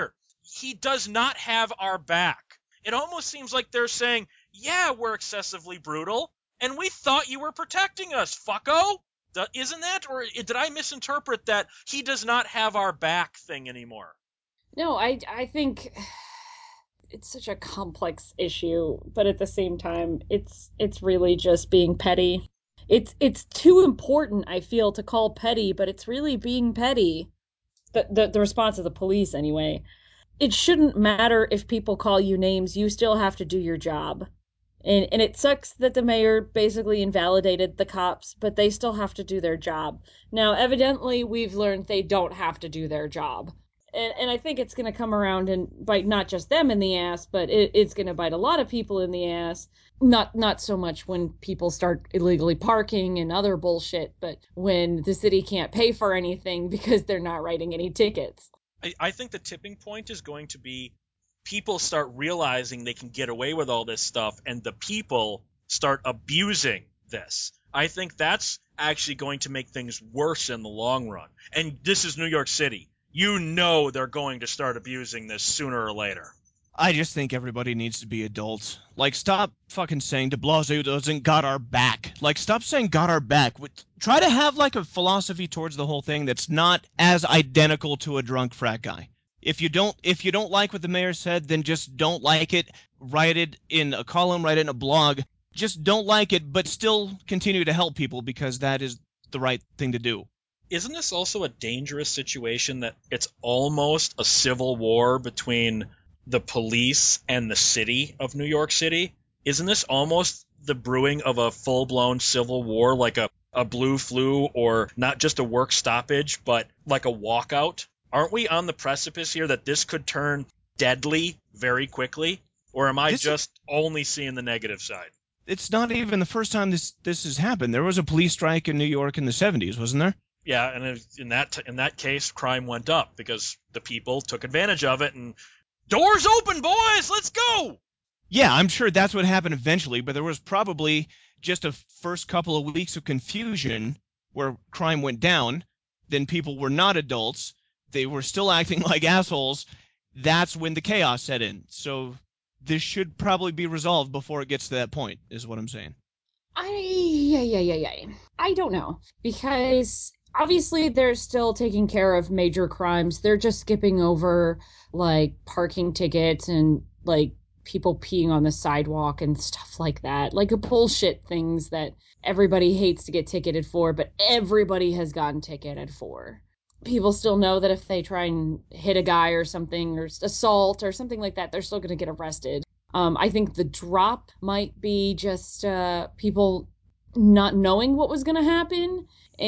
he does not have our back. It almost seems like they're saying, yeah, we're excessively brutal, and we thought you were protecting us, fucko. Isn't that? Or did I misinterpret that he does not have our back thing anymore? No, I I think it's such a complex issue, but at the same time, it's it's really just being petty. It's it's too important, I feel, to call petty, but it's really being petty. The the, the response of the police, anyway. It shouldn't matter if people call you names, you still have to do your job. And and it sucks that the mayor basically invalidated the cops, but they still have to do their job. Now, evidently, we've learned they don't have to do their job. And and I think it's going to come around and bite not just them in the ass, but it, it's going to bite a lot of people in the ass. Not not so much when people start illegally parking and other bullshit, but when the city can't pay for anything because they're not writing any tickets. I, I think the tipping point is going to be people start realizing they can get away with all this stuff, and the people start abusing this. I think that's actually going to make things worse in the long run. And this is New York City. You know they're going to start abusing this sooner or later. I just think everybody needs to be adults. Like, stop fucking saying de Blasio doesn't got our back. Like, stop saying got our back. Try to have, like, a philosophy towards the whole thing that's not as identical to a drunk frat guy. If you don't if you don't like what the mayor said, then just don't like it. Write it in a column, write it in a blog. Just don't like it, but still continue to help people because that is the right thing to do. Isn't this also a dangerous situation that it's almost a civil war between the police and the city of New York City? Isn't this almost the brewing of a full-blown civil war, like a, a blue flu, or not just a work stoppage, but like a walkout? Aren't we on the precipice here that this could turn deadly very quickly? Or am I This just only seeing the negative side? It's not even the first time this this has happened. There was a police strike in New York in the seventies, wasn't there? Yeah, and in that in that case, crime went up because the people took advantage of it and doors open, boys, let's go. Yeah, I'm sure that's what happened eventually, but there was probably just a first couple of weeks of confusion where crime went down. Then people were not adults. They were still acting like assholes. That's when the chaos set in. So this should probably be resolved before it gets to that point, is what I'm saying. I yeah yeah yeah yeah. I don't know, because obviously they're still taking care of major crimes. They're just skipping over like parking tickets and like people peeing on the sidewalk and stuff like that. Like bullshit things that everybody hates to get ticketed for, but everybody has gotten ticketed for. People still know that if they try and hit a guy or something, or assault or something like that, they're still going to get arrested. Um, I think the drop might be just uh, people not knowing what was going to happen.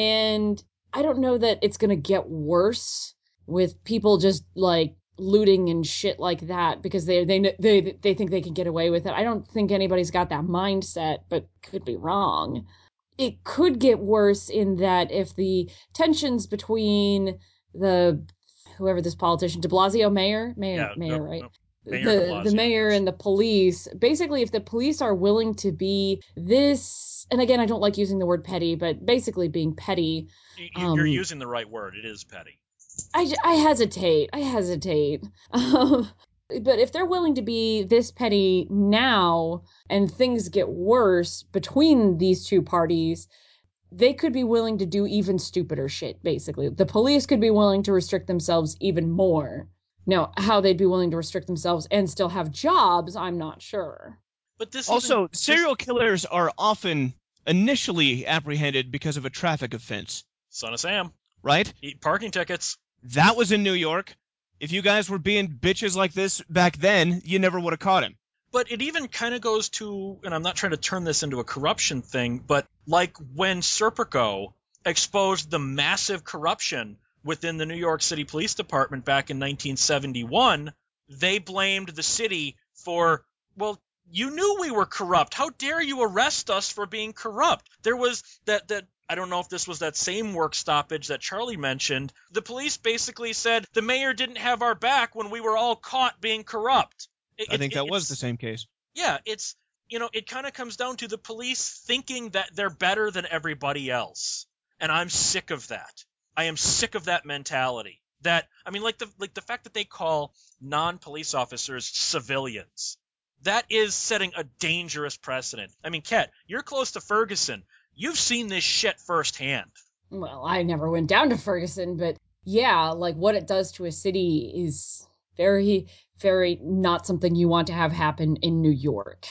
And I don't know that it's going to get worse with people just like looting and shit like that because they they they they think they can get away with it. I don't think anybody's got that mindset, but could be wrong. It could get worse in that if the tensions between the whoever this politician, de Blasio mayor, mayor, Yeah, mayor, no, right? no. Mayor de the Blasio, the mayor yes. and the police, basically, if the police are willing to be this, and again, I don't like using the word petty, but basically being petty. You, um you're using the right word. It is petty. I, I hesitate. I hesitate. Um, but if they're willing to be this petty now and things get worse between these two parties, they could be willing to do even stupider shit, basically. The police could be willing to restrict themselves even more. Now, how they'd be willing to restrict themselves and still have jobs, I'm not sure. But this Also, even, serial this, killers are often initially apprehended because of a traffic offense, Son of Sam, right? eat parking tickets. That was in New York. If you guys were being bitches like this back then, you never would have caught him. But it even kind of goes to, and I'm not trying to turn this into a corruption thing, but like when Serpico exposed the massive corruption within the New York City Police Department back in nineteen seventy-one, they blamed the city for, well, you knew we were corrupt. How dare you arrest us for being corrupt? There was that, that I don't know if this was that same work stoppage that Charlie mentioned. The police basically said the mayor didn't have our back when we were all caught being corrupt. It, I think it, that was it's- the same case. Yeah, it's, you know, it kind of comes down to the police thinking that they're better than everybody else. And I'm sick of that. I am sick of that mentality. That, I mean, like the like the fact that they call non-police officers civilians. That is setting a dangerous precedent. I mean, Kat, you're close to Ferguson. You've seen this shit firsthand. Well, I never went down to Ferguson, but yeah, like what it does to a city is very, very not something you want to have happen in New York.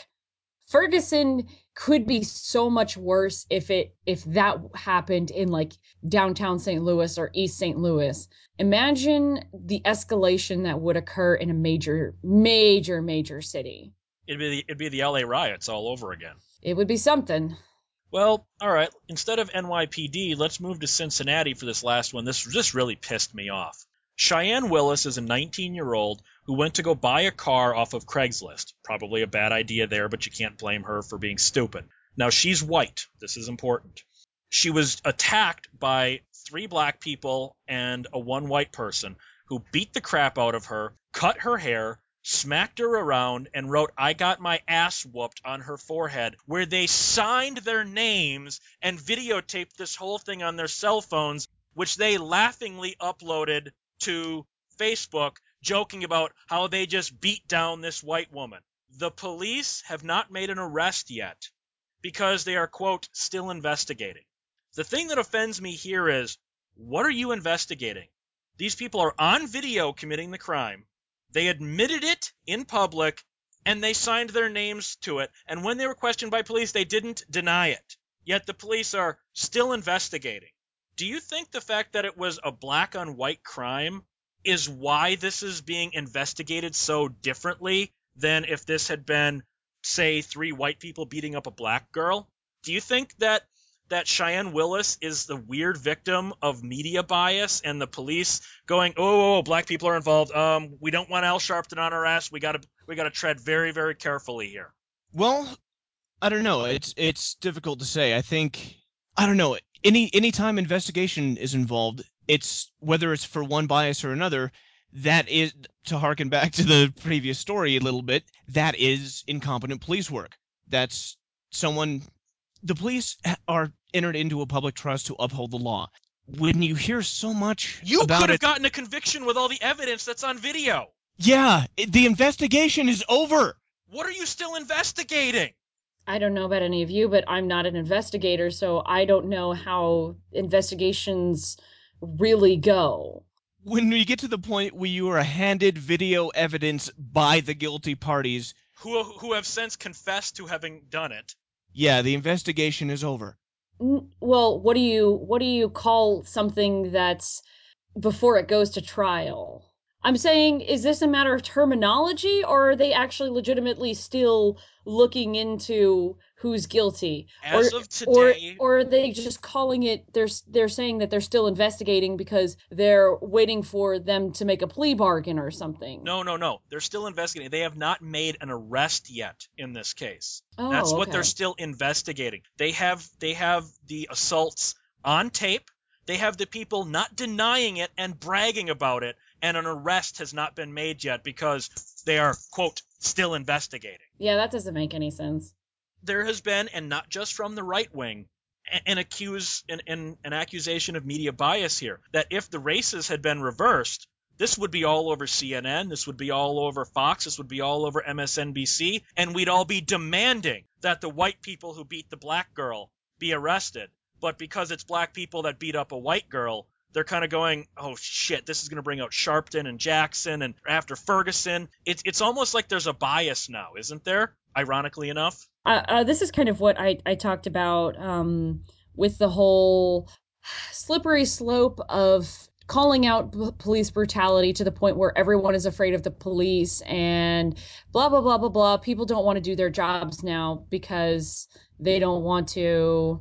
Ferguson could be so much worse if it if that happened in like downtown Saint Louis or East Saint Louis. Imagine the escalation that would occur in a major, major, major city. It'd be the, it'd be the L A riots all over again. It would be something. Well, all right. Instead of N Y P D, let's move to Cincinnati for this last one. This this really pissed me off. Cheyenne Willis is a nineteen-year-old who went to go buy a car off of Craigslist. Probably a bad idea there, but you can't blame her for being stupid. Now, she's white. This is important. She was attacked by three black people and a one white person who beat the crap out of her, cut her hair, smacked her around, and wrote, "I got my ass whooped" on her forehead, where they signed their names and videotaped this whole thing on their cell phones, which they laughingly uploaded to Facebook, joking about how they just beat down this white woman. The police have not made an arrest yet because they are, quote, still investigating. The thing that offends me here is, what are you investigating? These people are on video committing the crime. They admitted it in public, and they signed their names to it. And when they were questioned by police, they didn't deny it. Yet the police are still investigating. Do you think the fact that it was a black on white crime is why this is being investigated so differently than if this had been, say, three white people beating up a black girl? Do you think that that Cheyenne Willis is the weird victim of media bias and the police going, oh, oh, oh black people are involved. Um, we don't want Al Sharpton on our ass. We gotta we gotta tread very, very carefully here. Well, I don't know. It's it's difficult to say. I think I don't know. Any anytime investigation is involved, it's whether it's for one bias or another, that is, to harken back to the previous story a little bit, that is incompetent police work. That's someone the police are entered into a public trust to uphold the law. When you hear so much You about could have it, gotten a conviction with all the evidence that's on video. yeah, it, the investigation is over. What are you still investigating? I don't know about any of you, but I'm not an investigator, so I don't know how investigations really go. When we get to the point where you are handed video evidence by the guilty parties, Who who have since confessed to having done it. yeah, the investigation is over. N- Well, what do you what do you call something that's before it goes to trial? I'm saying, is this a matter of terminology, or are they actually legitimately still looking into who's guilty? As or, of today, or, or are they just calling it, they're, they're saying that they're still investigating because they're waiting for them to make a plea bargain or something? no, no, no. They're still investigating. They have not made an arrest yet in this case. Oh, That's what okay. they're still investigating. They have they have the assaults on tape. They have the people not denying it and bragging about it, and an arrest has not been made yet because they are, quote, still investigating. Yeah, that doesn't make any sense. There has been, and not just from the right wing, an accuse an, an, an accusation of media bias here, that if the races had been reversed, this would be all over C N N, this would be all over Fox, this would be all over M S N B C, and we'd all be demanding that the white people who beat the black girl be arrested. But because it's black people that beat up a white girl, they're kind of going, oh shit, this is going to bring out Sharpton and Jackson and after Ferguson. It's it's almost like there's a bias now, isn't there? Ironically enough. Uh, uh, this is kind of what I, I talked about um, with the whole slippery slope of calling out p- police brutality to the point where everyone is afraid of the police and blah, blah, blah, blah, blah. People don't want to do their jobs now because they don't want to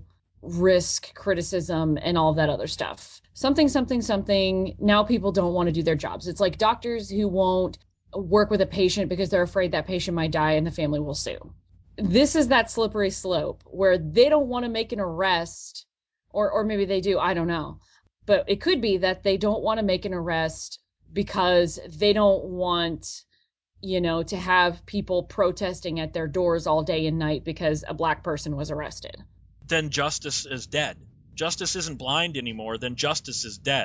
risk criticism and all of that other stuff. Something, something, something. Now people don't want to do their jobs. It's like doctors who won't work with a patient because they're afraid that patient might die and the family will sue. This is that slippery slope where they don't want to make an arrest, or or maybe they do, I don't know. But it could be that they don't want to make an arrest because they don't want, you know, to have people protesting at their doors all day and night because a black person was arrested. Then justice is dead. Justice isn't blind anymore, then justice is dead.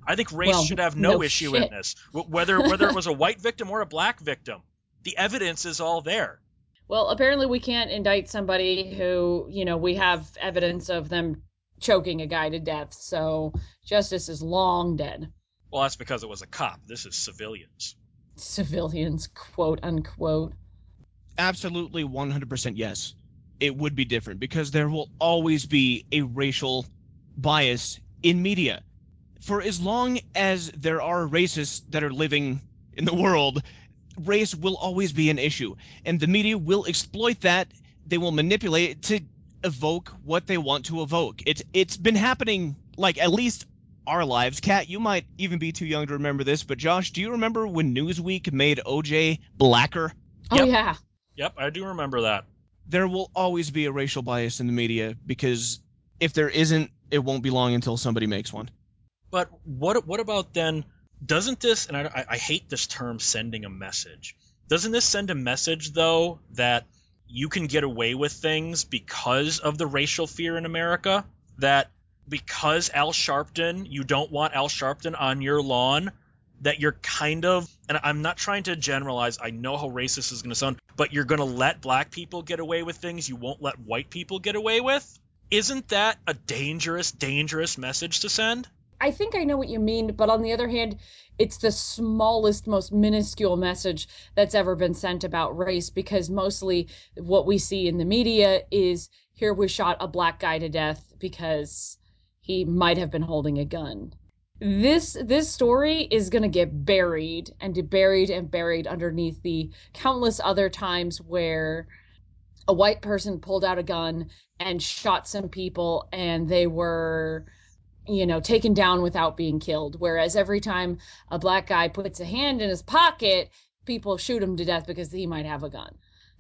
I think race Well, should have no, no issue shit. in this. W- Whether whether it was a white victim or a black victim, the evidence is all there. Well, apparently we can't indict somebody who, you know, we have evidence of them choking a guy to death. So justice is long dead. Well, that's because it was a cop. This is civilians. Civilians, quote unquote. Absolutely one hundred percent yes. It would be different because there will always be a racial bias in media. For as long as there are racists that are living in the world, race will always be an issue. And the media will exploit that. They will manipulate it to evoke what they want to evoke. It's it's been happening like at least our lives. Kat, you might even be too young to remember this, but Josh, do you remember when Newsweek made O J blacker? Oh, Yep. yeah. Yep, I do remember that. There will always be a racial bias in the media because if there isn't, it won't be long until somebody makes one. But what what about then? Doesn't this, and I, I hate this term, sending a message. Doesn't this send a message, though, that you can get away with things because of the racial fear in America? That because Al Sharpton, you don't want Al Sharpton on your lawn, that you're kind of, and I'm not trying to generalize, I know how racist this is going to sound, but you're going to let black people get away with things you won't let white people get away with? Isn't that a dangerous, dangerous message to send? I think I know what you mean, but on the other hand, it's the smallest, most minuscule message that's ever been sent about race, because mostly what we see in the media is, here we shot a black guy to death because he might have been holding a gun. This this story is going to get buried and buried and buried underneath the countless other times where a white person pulled out a gun and shot some people and they were, you know, taken down without being killed. Whereas every time a black guy puts a hand in his pocket, people shoot him to death because he might have a gun.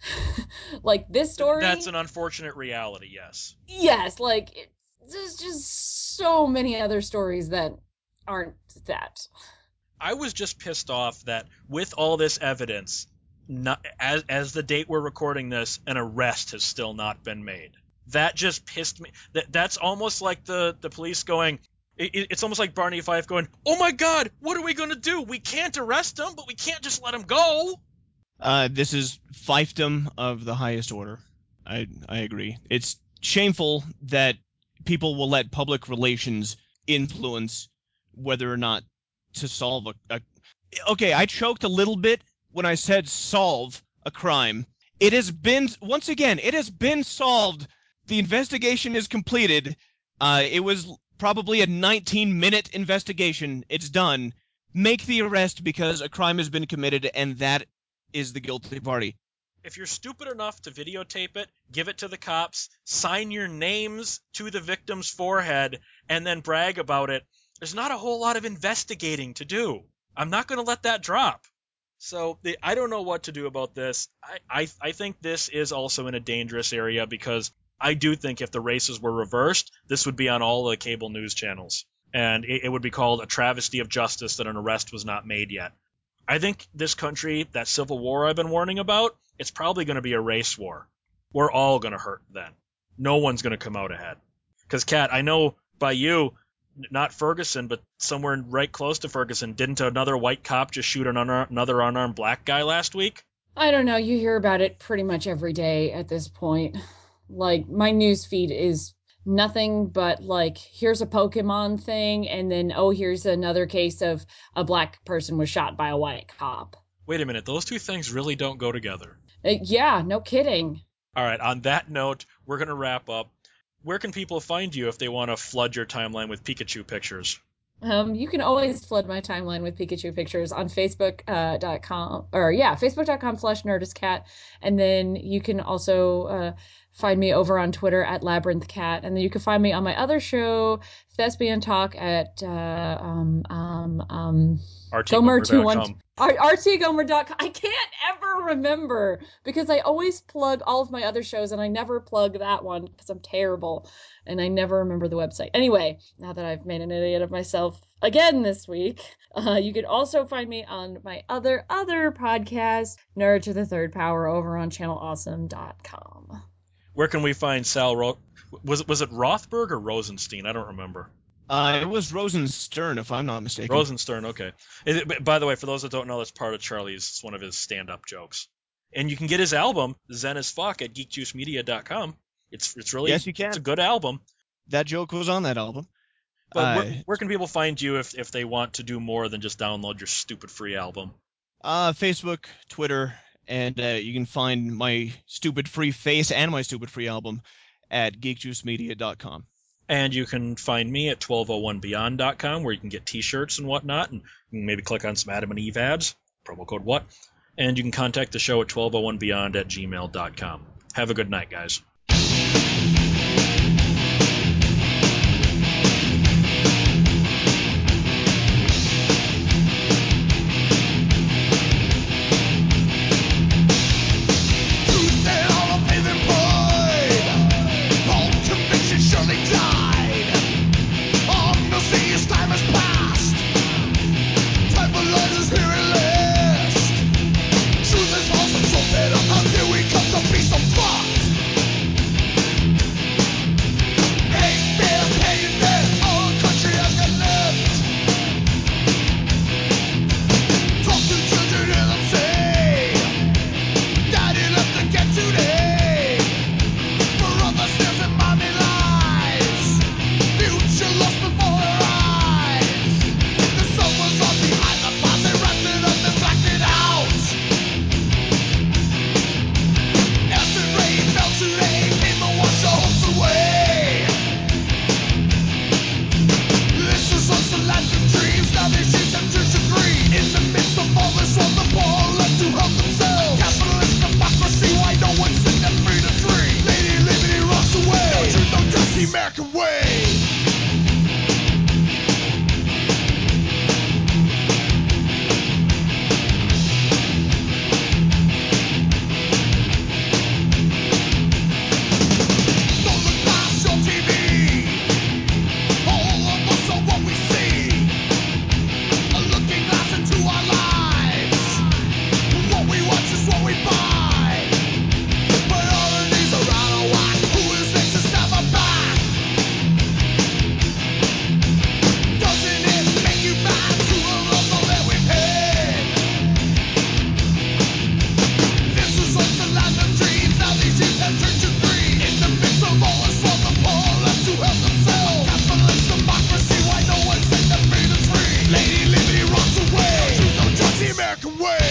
Like this story. That's an unfortunate reality, yes. Yes, like it, there's just so many other stories that aren't that. I was just pissed off that with all this evidence, not, as as the date we're recording this, an arrest has still not been made. That just pissed me. That that's almost like the, the police going. It, it's almost like Barney Fife going, "Oh my God, what are we going to do? We can't arrest him, but we can't just let him go." Uh, this is fiefdom of the highest order. I I agree. It's shameful that people will let public relations influence whether or not to solve a, a. Okay, I choked a little bit when I said solve a crime. It has been, once again, it has been solved. The investigation is completed. Uh, it was probably a nineteen minute investigation. It's done. Make the arrest because a crime has been committed, and that is the guilty party. If you're stupid enough to videotape it, give it to the cops, sign your names to the victim's forehead, and then brag about it, there's not a whole lot of investigating to do. I'm not going to let that drop. So the, I don't know what to do about this. I, I I think this is also in a dangerous area because I do think if the races were reversed, this would be on all the cable news channels. And it, it would be called a travesty of justice that an arrest was not made yet. I think this country, that civil war I've been warning about, it's probably going to be a race war. We're all going to hurt then. No one's going to come out ahead. Because, Kat, I know by you, not Ferguson, but somewhere right close to Ferguson, didn't another white cop just shoot an un- another unarmed black guy last week? I don't know. You hear about it pretty much every day at this point. Like, my news feed is nothing but, like, here's a Pokemon thing, and then, oh, here's another case of a black person was shot by a white cop. Wait a minute. Those two things really don't go together. Uh, yeah, no kidding. All right. On that note, we're going to wrap up. Where can people find you if they want to flood your timeline with Pikachu pictures? Um, you can always flood my timeline with Pikachu pictures on Facebook uh, dot com, or yeah, Facebook dot com slash nerdistcat, and then you can also uh, find me over on Twitter at labyrinthcat, and then you can find me on my other show, Thespian Talk, at uh, um um um Gomer two one R T Gomer dot com. I can't ever remember because I always plug all of my other shows and I never plug that one because I'm terrible and I never remember the website. Anyway, now that I've made an idiot of myself again this week, uh, you can also find me on my other other podcast, Nerd to the Third Power, over on channel awesome dot com. Where can we find Sal Ro- was it was it Rothberg or Rosenstein? I don't remember. Uh, it was Rosenstern, if I'm not mistaken. Rosenstern, okay. It, it- by the way, for those that don't know, that's part of Charlie's. It's one of his stand-up jokes. And you can get his album, Zen as Fuck, at geek juice media dot com. It's it's really Yes, you can. it's a good album. That joke was on that album. But Uh, where, where can people find you if, if they want to do more than just download your stupid free album? Uh, Facebook, Twitter, and uh, you can find my stupid free face and my stupid free album at geek juice media dot com. And you can find me at twelve oh one beyond dot com, where you can get t-shirts and whatnot, and you can maybe click on some Adam and Eve ads, promo code what, and you can contact the show at twelve oh one beyond at gmail dot com. Have a good night, guys. American way. Don't look past your T V. All of us are what we see. A looking glass into our lives. What we watch is what we buy. Priorities are out of whack. Who is next to stab our back? Doesn't it make you mad to love all that we've had? This was once a land of dreams. Now these dreams have turned to greed. In the midst of all this, while the poor are left to help themselves. Capitalist democracy, why no one set them free to free? Lady Liberty rots away. You don't judge the American way.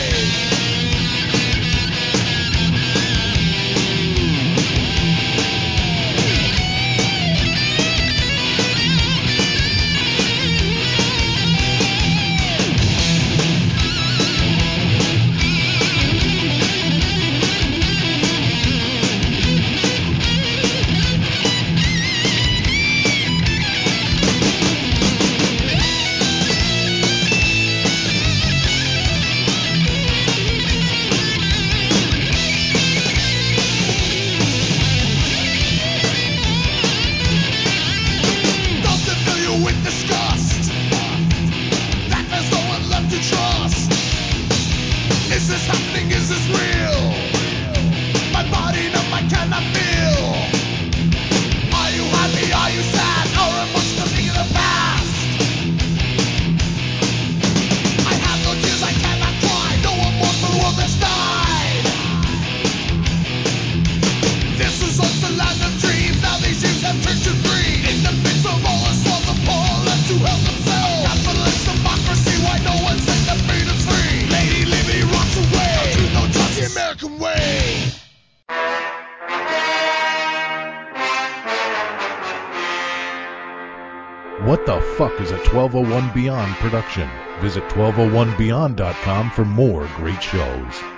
Does it fill you with disgust that there's no one left to trust? Is this happening? Is this real? My body numb, I cannot feel. Are you happy? Are you sad? Our emotional thing in the past. I have no tears, I cannot cry. No one mourns for the one that's died. This was once a land of dreams. Now these dreams have turned to greed. In the midst of all this, while the poor are left to help themselves. Capitalist democracy, why no one set the freedom free? Lady Liberty rots away. Don't you know just the American way? What the fuck is a twelve oh one Beyond production? Visit twelve oh one beyond dot com for more great shows.